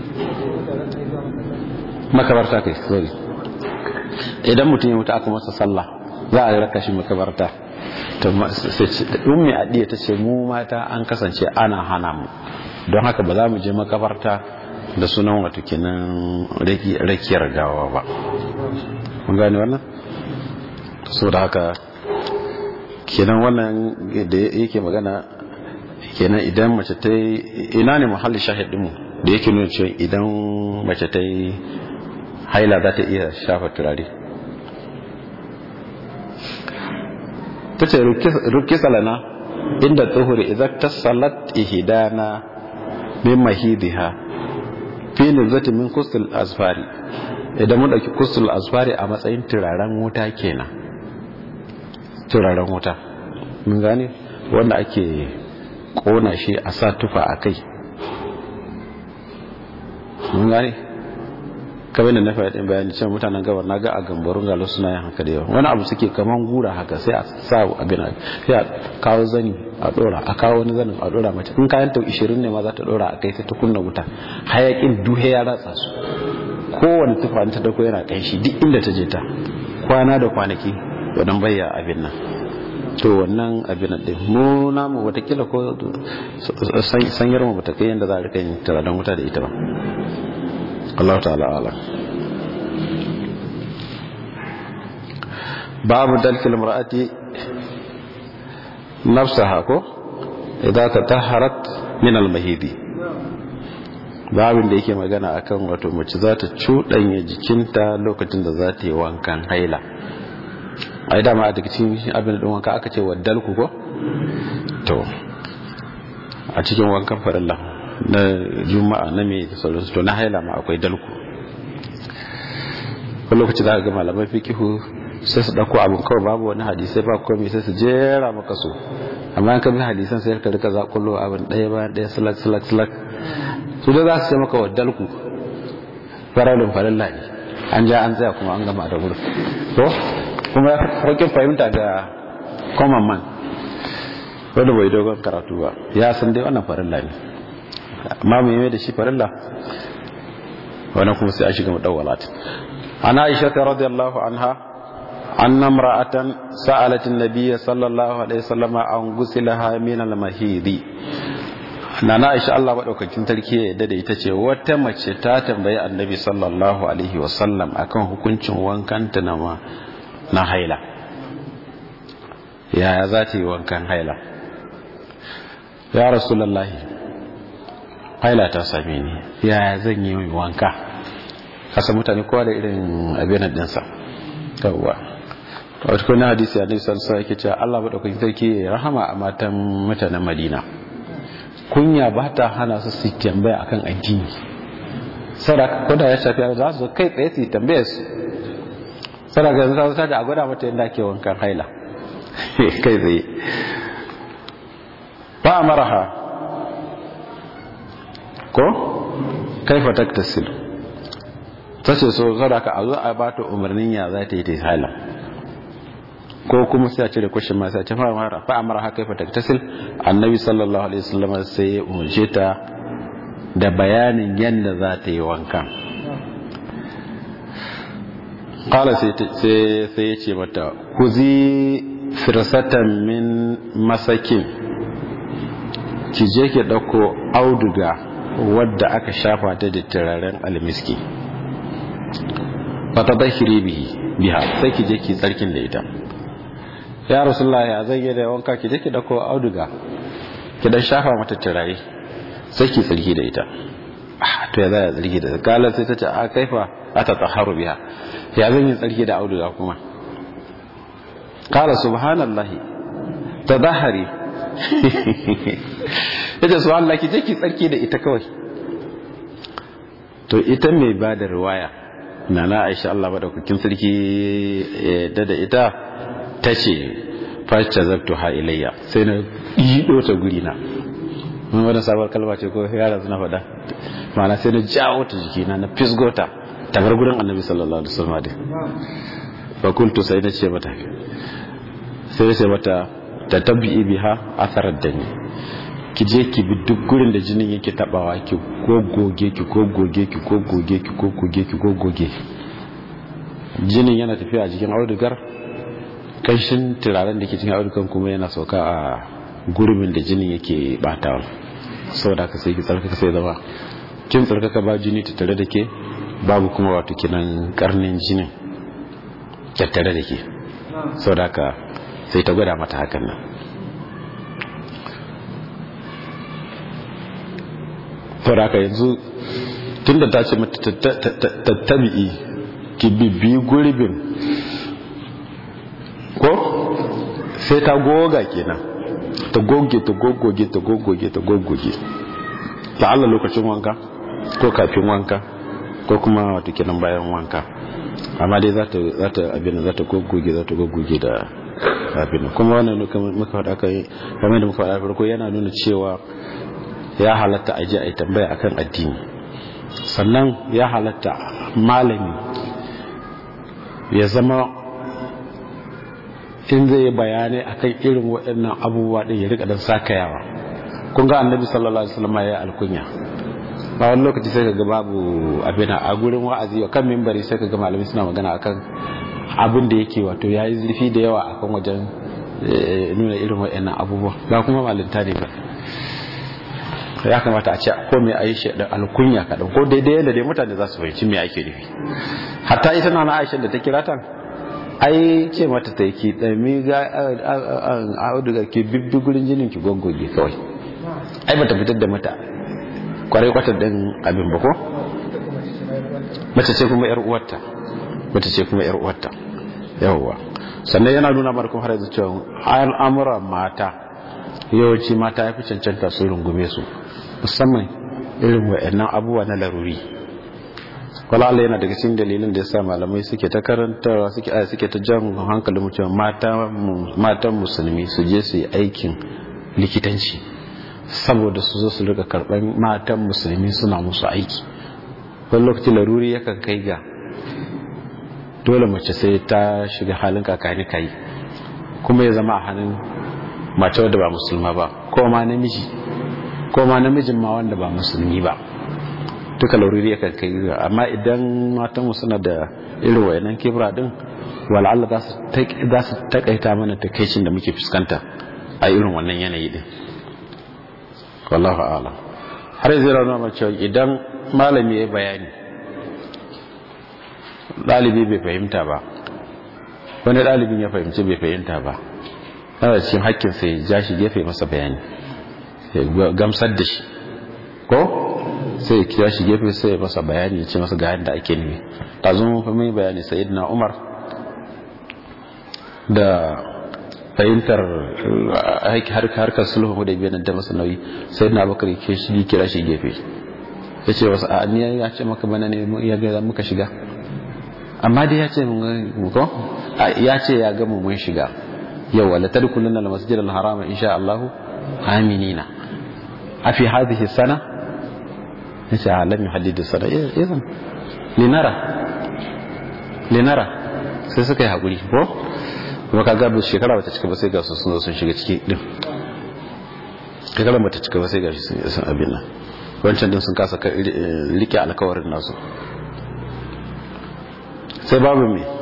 makabarta kai sorry idan mutum ya mutu aka masa sallah za a raka shi makabarta to ummi adiya tace mu mata an kasance ana hana mu don haka ba za mu je makabarta da sunan wato kenan rakiyar gawa ba mun gane wannan so da haka kenan wannan da yake magana kenan idan mace ta yi ina ne muhalli shahid dinmu da yake nuna cewa idan mace ta yi haila za ta iya shafa turare. ta ce rukisa lana inda tsohuri idan ta salat ihidana min mahidiha fi nilzati min kustul asfari, idan mun dauki kustul asfari a matsayin turaren wuta kenan, turaren wuta mun gane wanda ake kona shi a sa tufa a kai, mun gane kamar da na faɗin bayani cewa mutanen gabar na ga a gambarun galo suna yin haka da yawa, wani abu suke kaman gura haka sai a sa abin sai a kawo zani a dora, a kawo wani zanin a dora mace, in kayan ta ishirin ne ma za ta dora a kai sai ta kunna wuta, hayakin duhe ya ratsa su, kowane tufa ta dauko yana kanshi duk inda ta je ta kwana da kwanaki wadan bayya abin nan. To wannan abin din mu namu watakila ko sanyar mu bata kai yanda za a rika yin taradan wuta da ita ba. Allah ta'ala ala. Babu dalkil mar'ati nafsaha ko idan ta taharat min al-mahidi, babin da yake magana akan wato mace za ta cuɗanya jikinta lokacin da za ta yi wankan haila. Ai dama a cikin abin da wanka aka ce waddalku ko to a cikin wankan farilla na juma'a na mai sauransu to na haila ma akwai dalku. ko lokaci za ka ga malaman fikihu sai su dauko abin kawai babu wani hadisai ba komai sai su jera maka su, amma in ka bi hadisan sai ka rika zakullo abin daya bayan daya salak salak salak su da za su ce maka waddalku faralin farilla ne, an ja an tsaya kuma an gama da gurin to kuma sauƙin fahimta ga common man wanda bai dogon karatu ba ya san dai wannan farilla ne, amma mu yi da shi farilla wannan kuma sai a shiga mudawwalat. Ana Aisha radhiyallahu anha anna imra'atan sa'alat an-nabiy sallallahu alaihi wasallam an gusilaha min al-mahidi. Nana Aisha Allah madaukakin sarki ya yarda da ita ce wata mace ta tambayi annabi sallallahu alaihi wasallam akan hukuncin wankan ta na na haila, yaya za ta yi wankan haila. Ya rasulullahi haila ta same ni, yaya zan yi mai wanka? Kasa mutane kowa da irin abin dinsa yawwa. A cikin hadisi annabi sallallahu alaihi wasallam yake cewa Allah madaukakin sarki ya rahama a matan mutanen Madina, kunya ba ta hana su su tambaya akan addini, sadaka ko da ya shafi za su kai tsaye su tambaye su, sadaka yanzu ta ta a gwada mata yadda ake wankan haila kai tsaye. Ba amaraha ko kaifa taktasil, ta ce so sadaka a zo a ba ta umarnin ya za ta yi ta haila, ko kuma sai a cire kushin ma sai a ce fa amara fa amara haka kaifa taktasil. Annabi sallallahu alaihi wasallam sai ya umarce ta da bayanin yadda za ta yi wanka. Qala sai sai ya ce mata kuzi firsatan min masakin, ki je ki dauko auduga wadda aka shafa ta da turaren almiski, fata bahiri bihi biha, sai ki je ki tsarkin da ita. Ya rasulullah ya zai yi da wanka, ki je ki dauko auduga ki dan shafa mata turare sai ki tsarki da ita. Ah to ya zai tsarki da ita? Kala sai ta ce a kaifa atatahharu biha, ya zan yi tsarki da auduga kuma? Kala subhanallahi tadahhari yace subhanallah ki je ki tsarki da ita kawai. To ita mai ba da riwaya nana Aisha Allah madaukakin sarki da da ita tace fasha zabtu ha ilayya, sai na yido ta guri na. Mun wannan sabar kalma ce ko yara suna faɗa, ma'ana sai na jawo ta jikina na fisgota ta bar gurin Annabi sallallahu alaihi wasallam. Fa kuntu sai na ce mata sai sai mata tatabbi biha atharar dani, ki je ki bi duk gurin da jinin yake tabawa ki gogoge ki gogoge ki gogoge ki gogoge ki gogoge. Jinin yana tafiya a jikin audugar, kanshin turaren da ke cikin audugar kuma yana sauka a gurbin da jinin yake batawa. Saboda ka sai ki tsarkaka sai zama kin tsarkaka ba jini ta tare da ke, babu kuma wato kinan karnin jinin tattare da ke. Saboda ka sai ta gwada mata hakan nan. to da yanzu tunda ta ce mata tattabi'i ki bibbi gurbin ko sai ta goga kenan ta goge ta gogoge ta gogoge ta gogoge ta Allah lokacin wanka ko kafin wanka ko kuma wato kenan bayan wanka amma dai za ta za ta abin za ta gogoge za ta gogoge da abin kuma wannan muka faɗa kai kamar da muka faɗa farko yana nuna cewa ya halatta aje a yi tambaya akan addini, sannan ya halatta malami ya zama in zai bayani akan irin waɗannan abubuwa din ya rika dan sakayawa. Kun ga annabi sallallahu alaihi wasallam ya alkunya ba wani lokaci sai kaga babu abin a gurin wa'azi kan minbari sai kaga malami suna magana akan abin da yake wato yayi zurfi da yawa akan wajen nuna irin waɗannan abubuwa ba kuma malinta ne ba. Ya kamata a ce ko mai Aisha da alkunya kadan ko daidai yadda dai mutane za su fahimci me ake nufi. Hatta ita na Aisha da ta kira ta ai ce mata ta yake dami ga auduga ke bibbi gurin jinin ki goggoge kawai. Ai bata fitar da mata kwarai kwatar din abin ba ko? Mace ce kuma yar uwarta. Mace ce kuma yar uwarta. Yawwa. Sannan yana nuna mana kuma har yanzu cewa al'amuran mata yawanci mata ya fi cancanta su rungume su musamman irin wa'annan abubuwa na laruri. Wala Allah yana daga cikin dalilin da yasa malamai suke ta karantarwa suke aya suke ta jan hankalin mutum mata matan musulmi su je su yi aikin likitanci saboda su zo su rika karban matan musulmi suna musu aiki. Wani lokaci laruri yakan kai ga dole mace sai ta shiga halin kakani kai kuma ya zama a hannun mace wadda ba musulma ba ko ma namiji ko ma namijin ma wanda ba musulmi ba duka lauriri yakan kai amma idan matan mu suna da irin wayannan kibra din wala Allah za su za su takaita mana takeicin da muke fuskanta a irin wannan yanayi din wallahi a'lam. Har yanzu ranar mace idan malami ya bayani dalibi bai fahimta ba wani dalibin ya fahimci bai fahimta ba yana cikin hakkin sai ja shi gefe masa bayani ya gamsar da shi ko sai ya kira shi gefe sai ya masa bayani ya ce masa ga yadda ake nufi. ta zo mun mai bayani sayyidina Umar da fahimtar harkar sulhu da biyan da masa nauyi sayyidina Abubakar ke shi kira shi gefe ya ce wasu a ni ya ce maka bana ne ya ga muka shiga amma dai ya ce mun ko ya ce ya ga mu mun shiga yau wala tadkhuluna al-masjid al-haram insha Allah aminina afi hadhihi sana insha Allah lam yuhaddid sana idan linara linara sai suka yi hakuri ko kuma kaga bu shekara bata cika ba sai ga su sun zo sun shiga ciki din shekara bata cika ba sai ga shi sun abin nan wancan din sun kasa rike alkawarin nasu sai babu me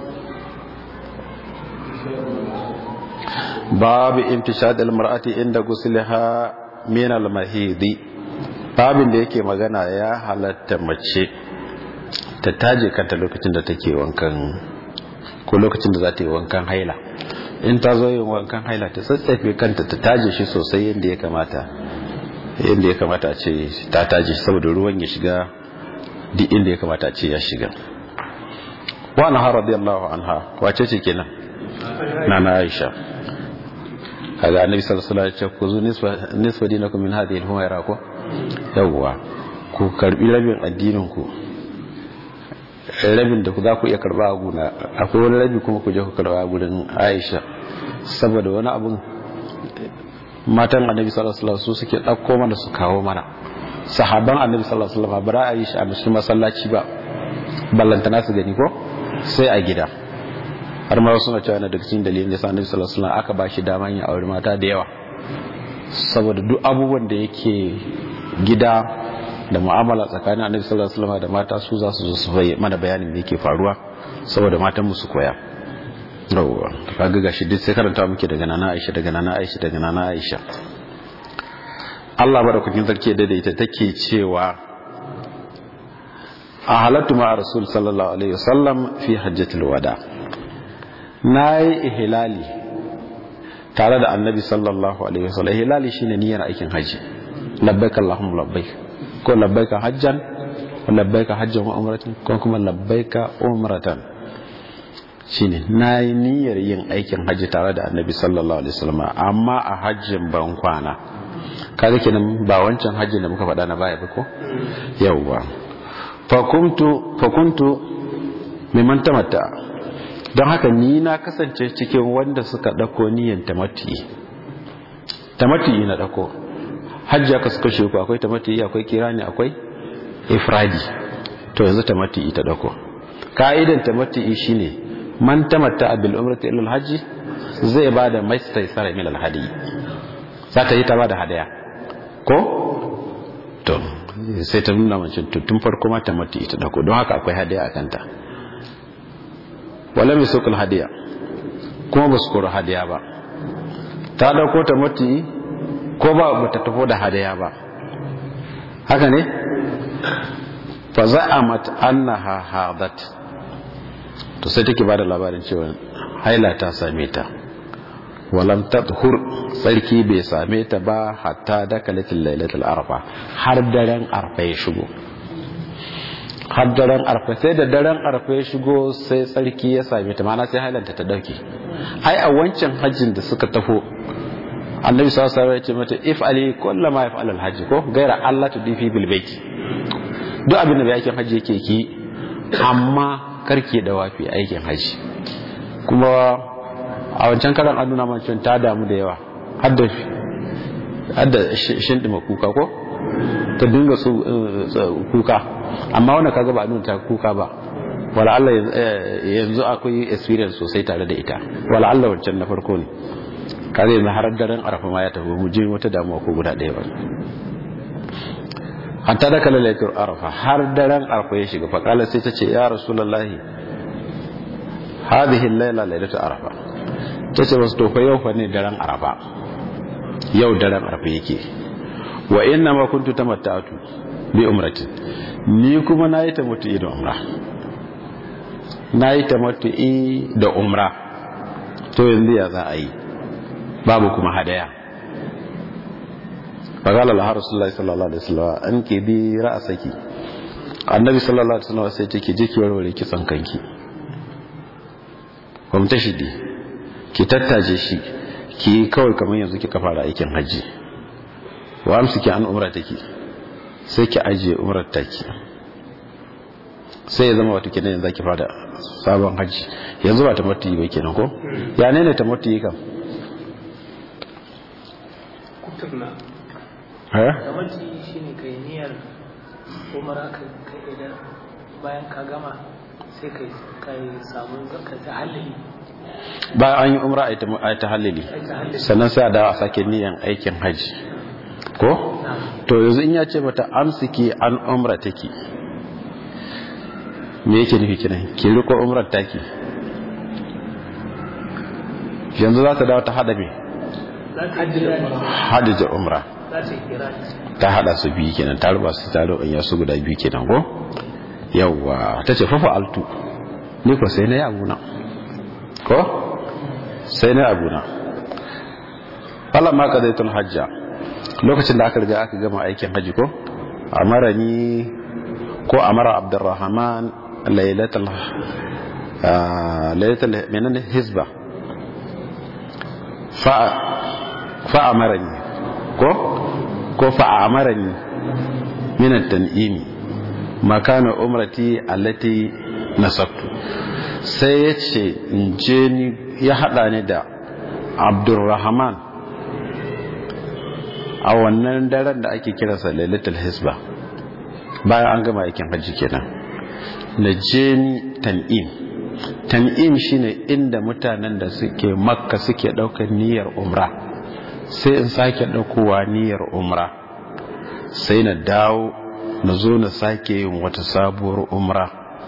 babu intishad almar'ati inda ghusliha min almahidi babin da yake magana ya halatta mace ta taje kanta lokacin da take wankan ko lokacin da za ta yi wankan haila. In ta zo yin wankan haila ta tsatsafe kanta ta taje shi sosai yadda ya kamata yadda ya kamata a ce ta taje shi saboda ruwan ya shiga duk inda ya kamata a ce ya shiga. wa anha radiyallahu anha wace ce kenan nana Aisha kaga annabi sallallahu alaihi wasallam ya ce ku zu nisfa nisfa dinakum min hadhihi al-humayra ko yawwa ku karbi rabin addinin ku rabin da ku za ku iya karba a guna akwai wani rabi kuma ku je ku karba a gurin Aisha saboda wani abun matan annabi sallallahu alaihi wasallam su suke dauko mana su kawo mana sahaban annabi sallallahu alaihi wasallam bara Aisha a cikin masallaci ba ballantana su gani ko sai a gida har ma suna cewa na daga cikin dalilin da annabi sallallahu alaihi wasallam aka bashi daman ya aure mata da yawa saboda duk abubuwan da yake gida da mu'amala tsakanin annabi sallallahu alaihi wasallam da mata su za su zo su bayyana mana bayanin da yake faruwa saboda matan mu su koya. Yawwa kaga gashi duk sai karanta muke daga nana Aisha daga nana Aisha daga nana Aisha. Allah barakatin sarki da ita take cewa a halatu ma rasul sallallahu alaihi wasallam fi hajjatul wada nayi ihlali tare da annabi sallallahu alaihi wasallam. Ihlali shine niyyar aikin haji labbaik allahumma labbaik ko labbaik hajjan labbaika hajjan wa umratan ko kuma labbaika umratan shine nayi niyyar yin aikin haji tare da annabi sallallahu alaihi wasallam amma a hajjin ban kwana kaga kenan ba wancan hajjin da muka faɗa na baya ba ko yawwa fa kuntu fa kuntu mimman tamatta don haka ni na kasance cikin wanda suka dako niyyar tamatti tamatti na dako hajji aka suka shi ku akwai tamatti akwai kirani akwai ifradi to yanzu tamatti ita dako ka'idan tamatti shine man tamatta bil umrati ila al hajji zai bada mastaysara min al hadi za ta yi ta bada hadaya ko to sai ta nuna mace tun farko ma tamatti ita dako don haka akwai hadaya a kanta wala mai sokul hadiya kuma ba su koro hadiya ba ta dauko tamatti ko ba ba ta tafi da hadaya ba haka ne fa za'amat annaha hadat to sai take bada labarin cewa haila ta same ta walam tadhur sarki bai same ta ba hatta dakalatil lailatul arfa har daren arfa ya shigo har daren arfa sai da daren arfa ya shigo sai sarki ya same ta mana sai hailanta ta dauke ai a wancan hajjin da suka tafo annabi sallallahu alaihi wasallam ya ce mata if ali kullama yaf'al al hajj ko gaira Allah tudifi bil baiti duk abin da bai aikin hajji yake ki amma karke da wafi aikin hajji kuma a wancan karan an nuna man ta damu da yawa hadda hadda shindima kuka ko ta dinga su kuka amma wannan kaga ba nuna ta kuka ba wala Allah yanzu akwai experience sosai tare da ita wala Allah wancan na farko ne kaga yanzu har daren arafa ma ya tafi mu je wata damuwa ko guda ɗaya ba hatta da kala laikur arafa har daren arafa ya shiga fa kala sai ta ce ya rasulullahi hadhihi al-laila lailatu arafa tace wasu to fa yau fa ne daren arafa yau daren arafa yake wa inna ma kuntu tamatta'tu bi umratin ni kuma nayi tamattu'i da umra nayi tamattu'i da umra to yanzu ya za a yi babu kuma hadaya faqala la rasulullahi sallallahu alaihi wasallam an ke bi ra'asaki annabi sallallahu alaihi wasallam sai take je ki warware kitsan kanki kuma ta shidi ki tattaje shi ki kawai kamar yanzu kika fara aikin haji wa amsiki an umra take sai ki aje umrar take sai ya zama wato kenan yanzu ki fara sabon haji yanzu ba ta mutu ba kenan ko ya ne ne ta mutu kam kuturna eh tamattu shine kai niyyar umara kai idan bayan ka gama sai kai kai samu zakka ta halali bayan an yi umra a ta halali sannan sai a dawo a sake niyan aikin haji ko to yanzu in ya ce mata amsiki an umra take me yake nufi kiran ki riko umrar take yanzu za ta dawo ta hada me hajji da umra ta hada su biyu kenan ta ruba su tare in ya su guda biyu kenan ko yawa ta ce fafa altu ni ko sai na yi abuna ko sai na abuna Allah ma ka zaitun hajja lokacin da aka riga aka gama aikin haji ko amara ni ko amara abdurrahman lailatul lailatul menene hizba fa fa amarani ko ko fa amarani min at-tan'im makana umrati allati nasabtu sai ya ce in je ni ya hada ni da abdurrahman a wannan daren da ake kiransa lailatul hisba bayan an gama aikin hajji kenan na je ni tan'im tan'im shine inda mutanen da suke makka suke daukar niyyar umra sai in sake daukowa niyyar umra sai na dawo na zo na sake yin wata sabuwar umra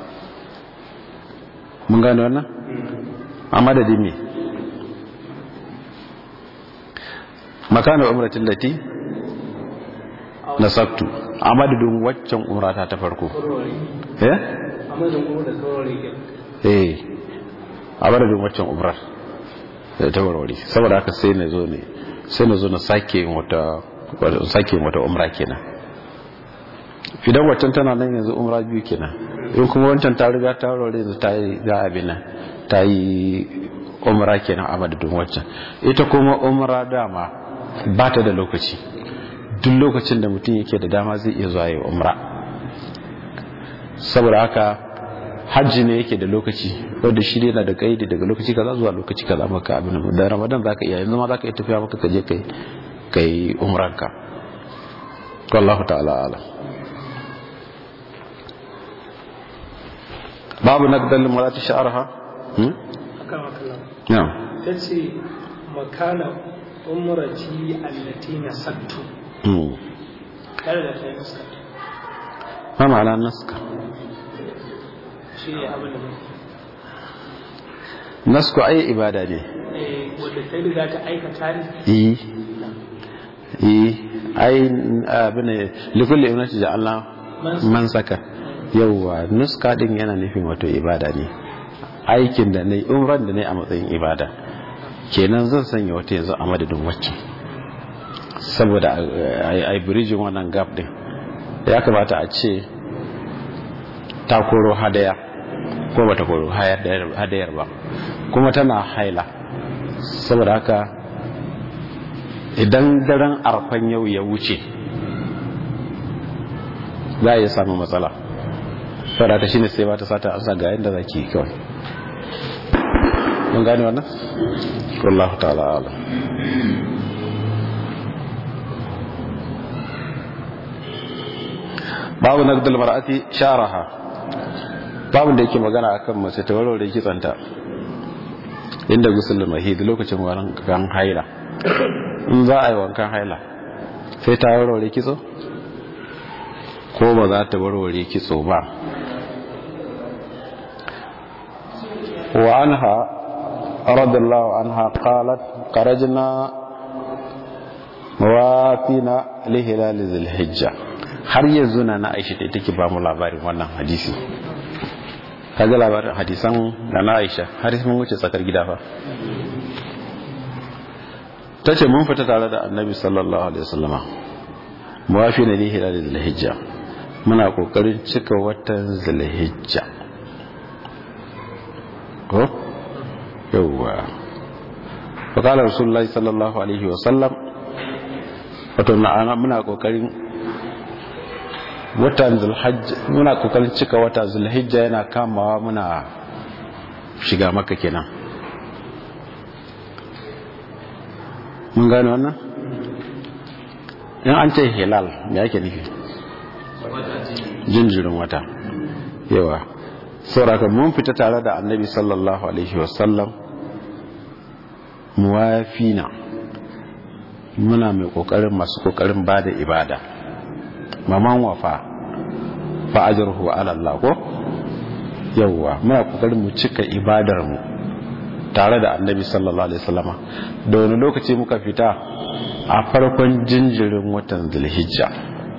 mun gane wannan a madadin me makana umratin lati nasabtu a madadin waccan umrata ta farko eh a madadin umrar da saurari eh a madadin waccan umrar da ta warware saboda haka sai na zo ne sai na zo na sake yin wata sake yin wata umra kenan idan waccan tana nan yanzu umra biyu kenan, in kuma wancan ta riga ta rore yanzu ta yi za a bi nan ta yi umra kenan a madadin waccan. Ita kuma umra dama ba ta da lokaci, duk lokacin da mutum yake da dama zai iya zuwa yi umra. Saboda haka hajji ne yake da lokaci wanda shi ne na da kaidi daga lokaci kaza zuwa lokaci kaza maka abin da Ramadan zaka iya yanzu ma zaka iya tafiya maka kaje kai kai umranka. wallahu ta'ala alam. babu naqdal marati sha'arha hmm akan akan na'am tace makana umrati allati nasattu hmm kare da kai nuska ma ma'ana naska shi ne abin da nasku ai ibada ne eh wanda sai riga ta aikata ne eh eh ai abin likulli ibnati ja'alna man saka yauwa nuska din yana nufin wato ibada ne, aikin da nayi umran da nayi a matsayin ibada kenan zan sanya wata yanzu a madadin wacce saboda ai bridging wannan gap din ya kamata a ce ta koro hadaya ko bata koro hadayar ba kuma tana haila, saboda haka idan daren arfan yau ya wuce za a iya samun matsala, saboda ta shine sai ba ta sata an sa ga yadda zaki kawai. mun gane wannan wallahu ta'ala alam. babu naqdul mar'ati sha'raha, babu da yake magana akan mace ta warware kitsanta inda gusul mahid lokacin wankan haila. in za a yi wankan haila sai ta warware kitso ko ba za ta warware kitso ba. wa anha radiyallahu anha qalat qarajna wafina li hilal dhil-hijja. har yanzu na na Aisha take ba mu labarin wannan hadisi. kaga labarin hadisan da na Aisha har sun wuce tsakar gida fa. tace mun fita tare da Annabi sallallahu alaihi wasallama muwafina li hilal dhil-hijja, muna kokarin cika watan dhil-hijja ko yawa. fa qala rasulullahi sallallahu alaihi wasallam, wato na muna kokarin watan zulhajj muna kokarin cika wata zulhijja yana kamawa muna shiga makka kenan. mun gane wannan in an ce hilal me yake nufi? jinjirin wata yawa. sauraka mun fita tare da Annabi sallallahu alaihi wasallam muwafina, muna mai kokarin masu kokarin bada ibada. maman wafa fa ajruhu ala Allah ko yawa. muna kokarin mu cika ibadar mu tare da Annabi sallallahu alaihi wasallama. da wani lokaci muka fita a farkon jinjirin watan Zulhijja.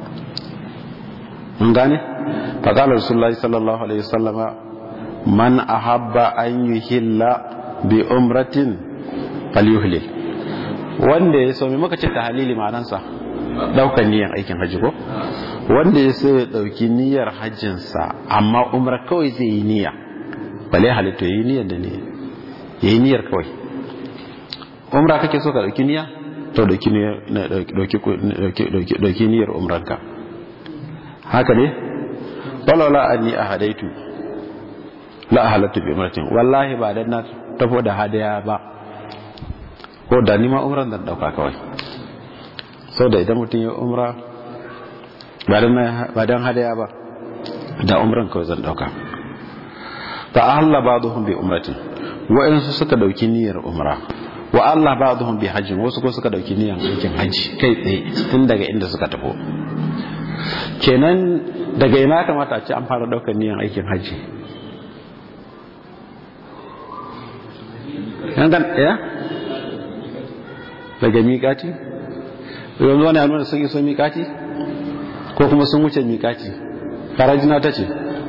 mun gane fa qala rasulullahi sallallahu alaihi wasallama man ahabba an yuhilla bi umratin falyuhlil. wanda ya so me muka ce tahlili ma'anansa daukan niyyar aikin haji ko. wanda ya so ya dauki niyyar hajjin sa amma umra kawai zai yi niyya bale halitto yi niyyar da ne yayi niyyar kawai. umra kake so ka dauki niyya to dauki niyyar dauki dauki dauki niyyar umranka haka ne. walala anni ahadaitu la ahalatu bi umratin, wallahi ba dan na tafo da hadaya ba ko da ni ma umran dan dauka kawai. sau da idan mutum ya umra ba dan hadaya ba da umran kawai zan dauka. fa ahalla ba'dhum bi umratin, wa'insu suka dauki niyyar umra, wa Allah ba'dhum bi hajjin, wasu ko suka dauki niyyar aikin haji kai tsaye tun daga inda suka tafo. kenan daga ina kamata a ce an fara daukar niyyar aikin haji? yangan ya daga miƙati? yanzu wani nuna sun iso miƙati ko kuma sun wuce miƙati? farajina ta ce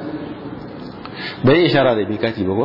bai ishara da miƙati ba ko?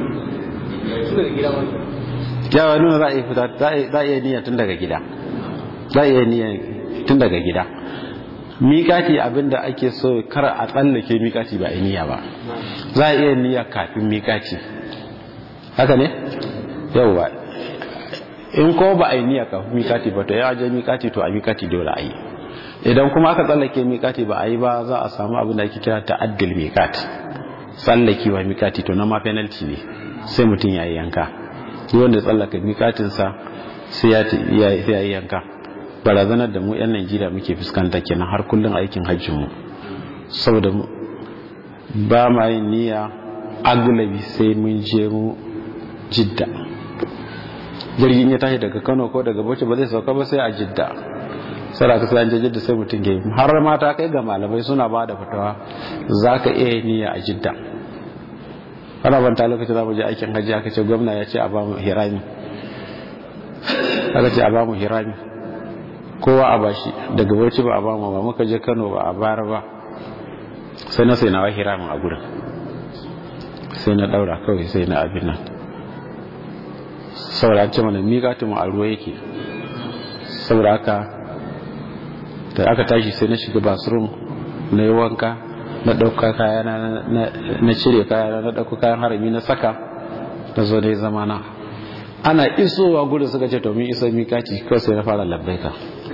yawa nuna za a yi fita za a iya niyya tun daga gida za a iya niyya tun daga gida miƙati abinda ake so kar a tsallake miƙati ba a niyya ba, za a iya niyya kafin miƙati, haka ne yauwa. in ko ba a yi niyya kafin miƙati ba to ya je miƙati to a miƙati dole a yi. Idan kuma aka tsallake miƙati ba a yi ba za a samu abin da ake kira ta'addul miƙati, tsallake wa miƙati to na ma penalty ne, sai mutum ya yi yanka. Duk wanda tsallaka miƙatinsa sai ya yi yanka. Barazanar da mu 'yan Najeriya muke fuskanta kenan har kullum aikin hajjinmu, saboda ba ma yin niyya agulabi sai mun je mu Jidda. Jirgin ya tashi daga Kano ko daga Bauchi ba zai sauka ba sai a Jidda. Saraka sai an je Jidda sai mutum ke har mata kai ga malamai suna ba da fatawa za ka iya niyya a Jidda. Ana banta lokacin za mu je aikin hajji aka ce gwamna ya ce a ba mu hirami, aka ce a ba mu hirami, kowa a bashi, daga Bauchi ba a ba mu ba, muka je Kano ba a bayar ba, sai na sai nawa hiramin a gurin, sai na daura kawai sai na abin nan. Saboda an ce mana miƙatun mu a ruwa yake, saboda haka da aka tashi sai na shiga bathroom na yi wanka, na ɗauka kaya na cire kaya na ɗauka kayan harami na saka, na zo da zama na. Ana isowa gudun suka ce to mun isa miƙati, kawai sai na fara labbaika.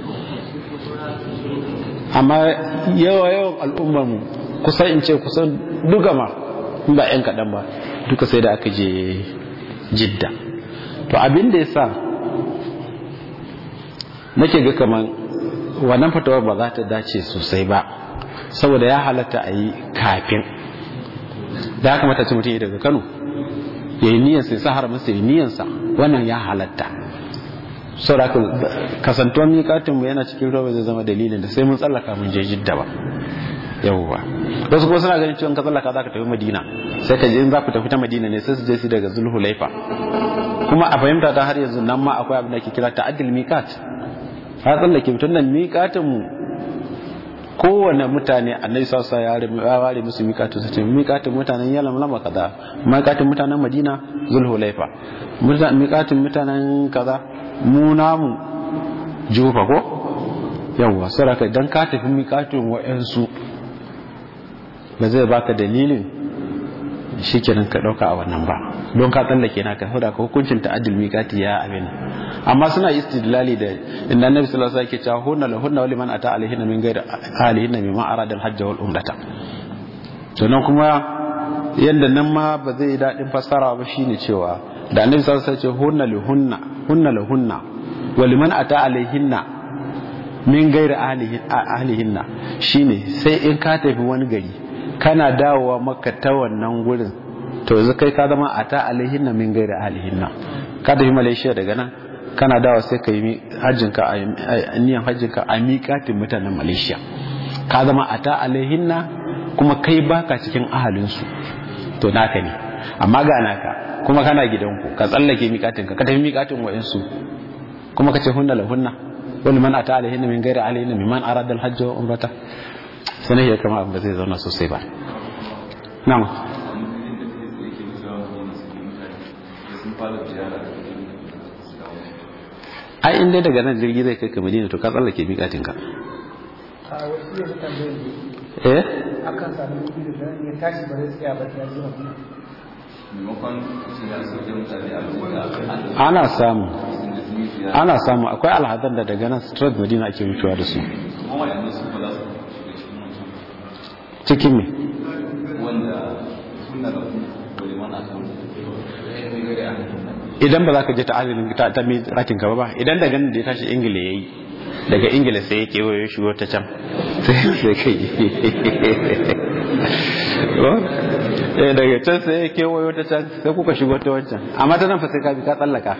Amma yawa yawan al'ummarmu kusan in ce kusan duka ma in ba 'yan kaɗan ba duka sai da aka je Jidda. To abin da ya sa nake ga kaman wannan fatawar ba za ta dace sosai ba, saboda ya halatta a yi kafin da aka mata ce mutum ya daga Kano ya yi niyansa ya sa haraminsa ya yi niyansa, wannan ya halatta. saboda kasantuwar miƙatinmu yana cikin ruwa zai zama dalilin da sai mun tsallaka mun je Jidda ba. Yawwa wasu kuma suna ganin cewa ka tsallaka za ka tafi Madina, sai ka je in za ku tafi ta Madina ne sai su je su daga Zulhulaifa. Kuma a fahimta ta har yanzu nan ma akwai abin da ake kira ta'addul miqat, har tsallake mutum nan miƙatinmu kowane mutane annabi sallallahu alaihi wasallam ya ware musu miƙatu, su ce miƙatin mutanen Yalamlama kaza, miƙatin mutanen Madina Zulhulaifa, miƙatin mutanen kaza mu namu Jufa ko yawwa. Saraka dan ka tafi miƙatin wa'ansu ba zai baka dalilin shikenan ka dauka a wannan ba, don ka tsallake naka, saboda ka hukuncin ta'addul miqati ya amina. Amma suna istidlali da inda annabi sallallahu alaihi wasallam yake cewa hunna lahunna wa liman ata alaihinna min ghairi alihinna mimma arada al-hajj wal umrata. To nan kuma yanda nan ma ba zai dadin fassara ba shine cewa da annabi sallallahu alaihi wasallam ya ce hunna lahunna hunna lahunna wa liman ata alaihinna min ghairi alihinna, shine sai in ka tafi wani gari kana dawowa maka ta wannan gurin to yanzu kai ka zama ata alaihinna min ghairi alihinna. Ka tafi Malaysia daga nan kana dawo sai ka yi hajjinka a niyan hajjinka a miƙatin mutanen Malaysia, ka zama ata alaihinna kuma kai baka cikin ahalinsu, to naka ne. Amma ga naka kuma kana gidanku ka tsallake miƙatinka ka tafi miƙatin wa'insu kuma ka ce hunna la hunna wani man ata alaihinna min gairi alaihinna mimman arada al-hajj wa umrata, sanin ya kama ba zai zauna sosai ba. Na'am. Ai inda daga nan jirgi zai kai ka Madina to ka tsallake miƙatin ka. A wasu yau tambayar ne. Eh? Akan samu mutum da ya tashi ba zai tsaya ba ya zuwa. Maimakon su da su da mutane a cikin ana samu ana samu akwai alhadan da daga nan straight Madina ake wucewa da su. kuma yanzu su ba za su shiga cikin mutum Cikin me? wanda sunna da wani mana kan Idan ba za ka je ta ahalin ta ta miƙatin ka ba, idan daga nan da ya tashi Ingila yayi daga Ingila sai ya kewaye shigo ta can sai sai kai eh daga can sai ya kewaye ta can sai kuka shigo ta wancan, amma ta nan fa sai ka bi ka tsallaka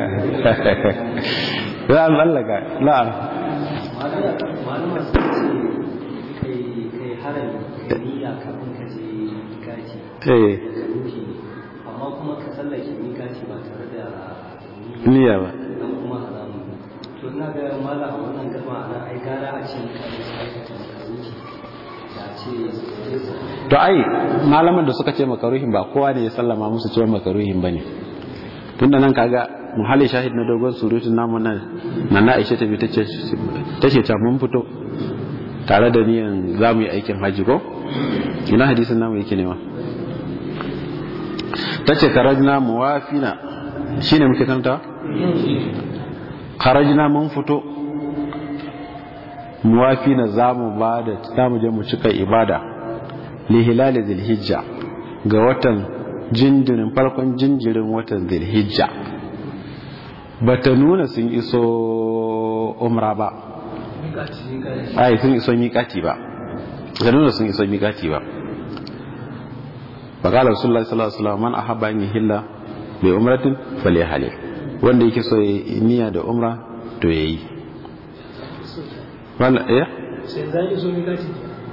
za a tsallaka na'am. Malama su ce kai harami da niyya kafin ka je miƙati. Eh. Amma kuma ka tsallake miƙati ba tare da niyya ba. dan kuma haramun. To ina ga mala a wannan gaba ana ai gara a ce ka yi aikata makaruki da ce To ai malaman da suka ce makaruhin ba kowa ne ya sallama musu cewa makaruhin bane. Tunda nan kaga muhalli shahid na dogon surutun namu nan na Aisha ta bi tace tace ta mun fito tare da niyan za mu yi aikin hajji ko ina hadisin namu yake nema ta ce karajina muwafina shi ne muke kanta karajina mun fito muwafina za mu ba da za mu je mu cika ibada li hilali zilhijja ga watan jinjirin farkon jinjirin watan zilhijja ba ta nuna sun iso umra ba ai sun iso miƙati ba ta nuna sun iso miƙati ba faƙala rasulullahi sallallahu alaihi wasallam man ahabba an yahilla bi umratin falyahlil wanda yake so niyya da umra to yayi wala eh sai zai iso miƙati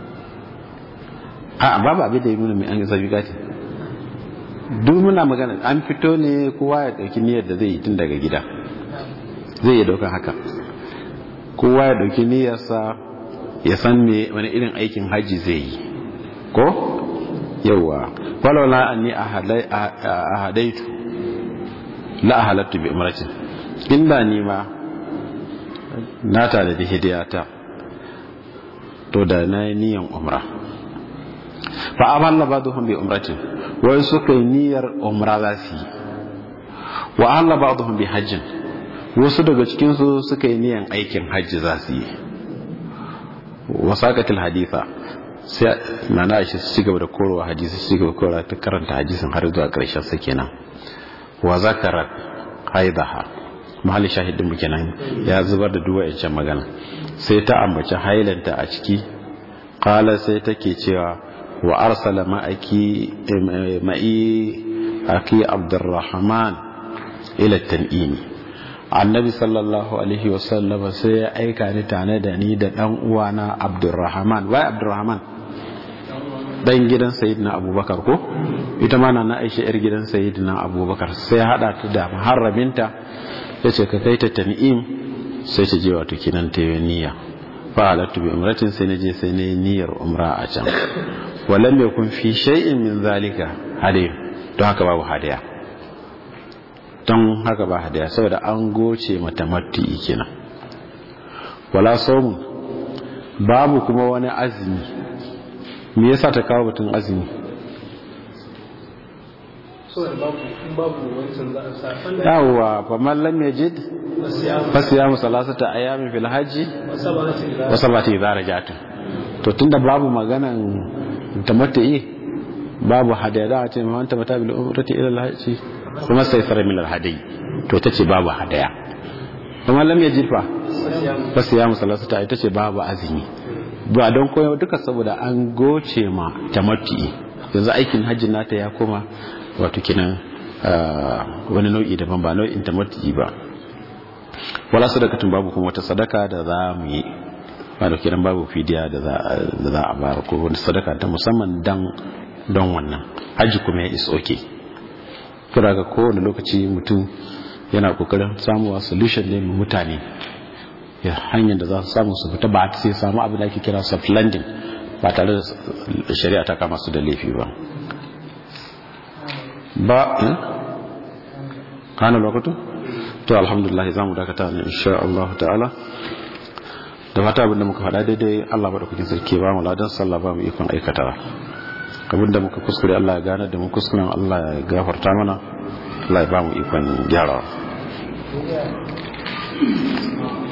a babu abin da ya nuna mai an iso miƙati duk muna magana an fito ne kowa ya dauki niyyar da zai yi tun daga gida zai yi daukan haka kowa ya dauki niyyarsa ya san me wani irin aikin haji zai yi ko yawa falawla anni ahadaitu la ahalatu bi umratin illa ni ma na ta da hidiyata to da na niyan umra fa aballa ba'dhum bi umratin wai suka yi niyyar umra za su yi wa Allah ba'dhum bi hajjin wasu daga cikin su suka yi niyyar aikin hajji za su yi wasaqatil haditha sai nana shi su cigaba da korowa hadisi su cigaba korowa ta karanta hadisin har zuwa karshen sa kenan wa zakarat haidaha mahalli shahidin mu kenan ya zubar da duwa yancin magana sai ta ambaci hailanta a ciki qala sai take cewa wa arsala ma'aki ma'i aki abdurrahman ila tan'imi annabi sallallahu alaihi wasallam sai ya aika ni tare da ni da dan uwana abdurrahman wai abdurrahman dan gidan sayyidina abubakar ko ita ma na aisha yar gidan sayyidina abubakar sai hada ta da muharraminta yace ka kai ta tan'im sai ta je wato kinan ta niyya fa halatu bi umratin sai naje sai ne niyyar umra a can walam yakun fi shay'in min zalika hadiy don haka babu hadiya don haka ba hadiya saboda an goce mata matti kenan wala sawm babu kuma wani azumi me yasa ta kawo batun azumi saboda babu babu wancan za a sa yawa fa man lam yajid fasiyamu salasata ayamin fil hajji wa sabati idza raja'tum to tunda babu maganan tamattu'i babu hadaya da ce man tamata bil umrati ila al hajji kuma sai fara min al hadi to tace babu hadaya kuma lam yajid fa fasiyamu salasata ita ce babu azumi ba don koyo duka saboda an goce ma tamattu'i yanzu aikin hajjin nata ya koma wato kinan wani nau'i daban ba nau'in tamattu'i ba wala sadakatun babu kuma wata sadaka da za mu yi ba da kiran babu fidiya da za a bayar ko wani sadaka ta musamman dan don wannan haji kuma ya is okay kira ga kowane lokaci mutum yana kokarin samuwa solution ne mu mutane ya hanyar da za su samu su fita ba sai samu abin da ake kira soft landing ba tare da shari'a ta kama su da laifi ba ba eh kana lokacin to alhamdulillah za mu dakata ne insha Allah ta'ala da fata abinda muka faɗa daidai Allah madaukakin sarki ba mu ladan sallah ba mu ikon aikatawa abinda muka kuskure Allah ya gane da mu kuskuren Allah ya gafarta mana Allah ya ba mu ikon gyarawa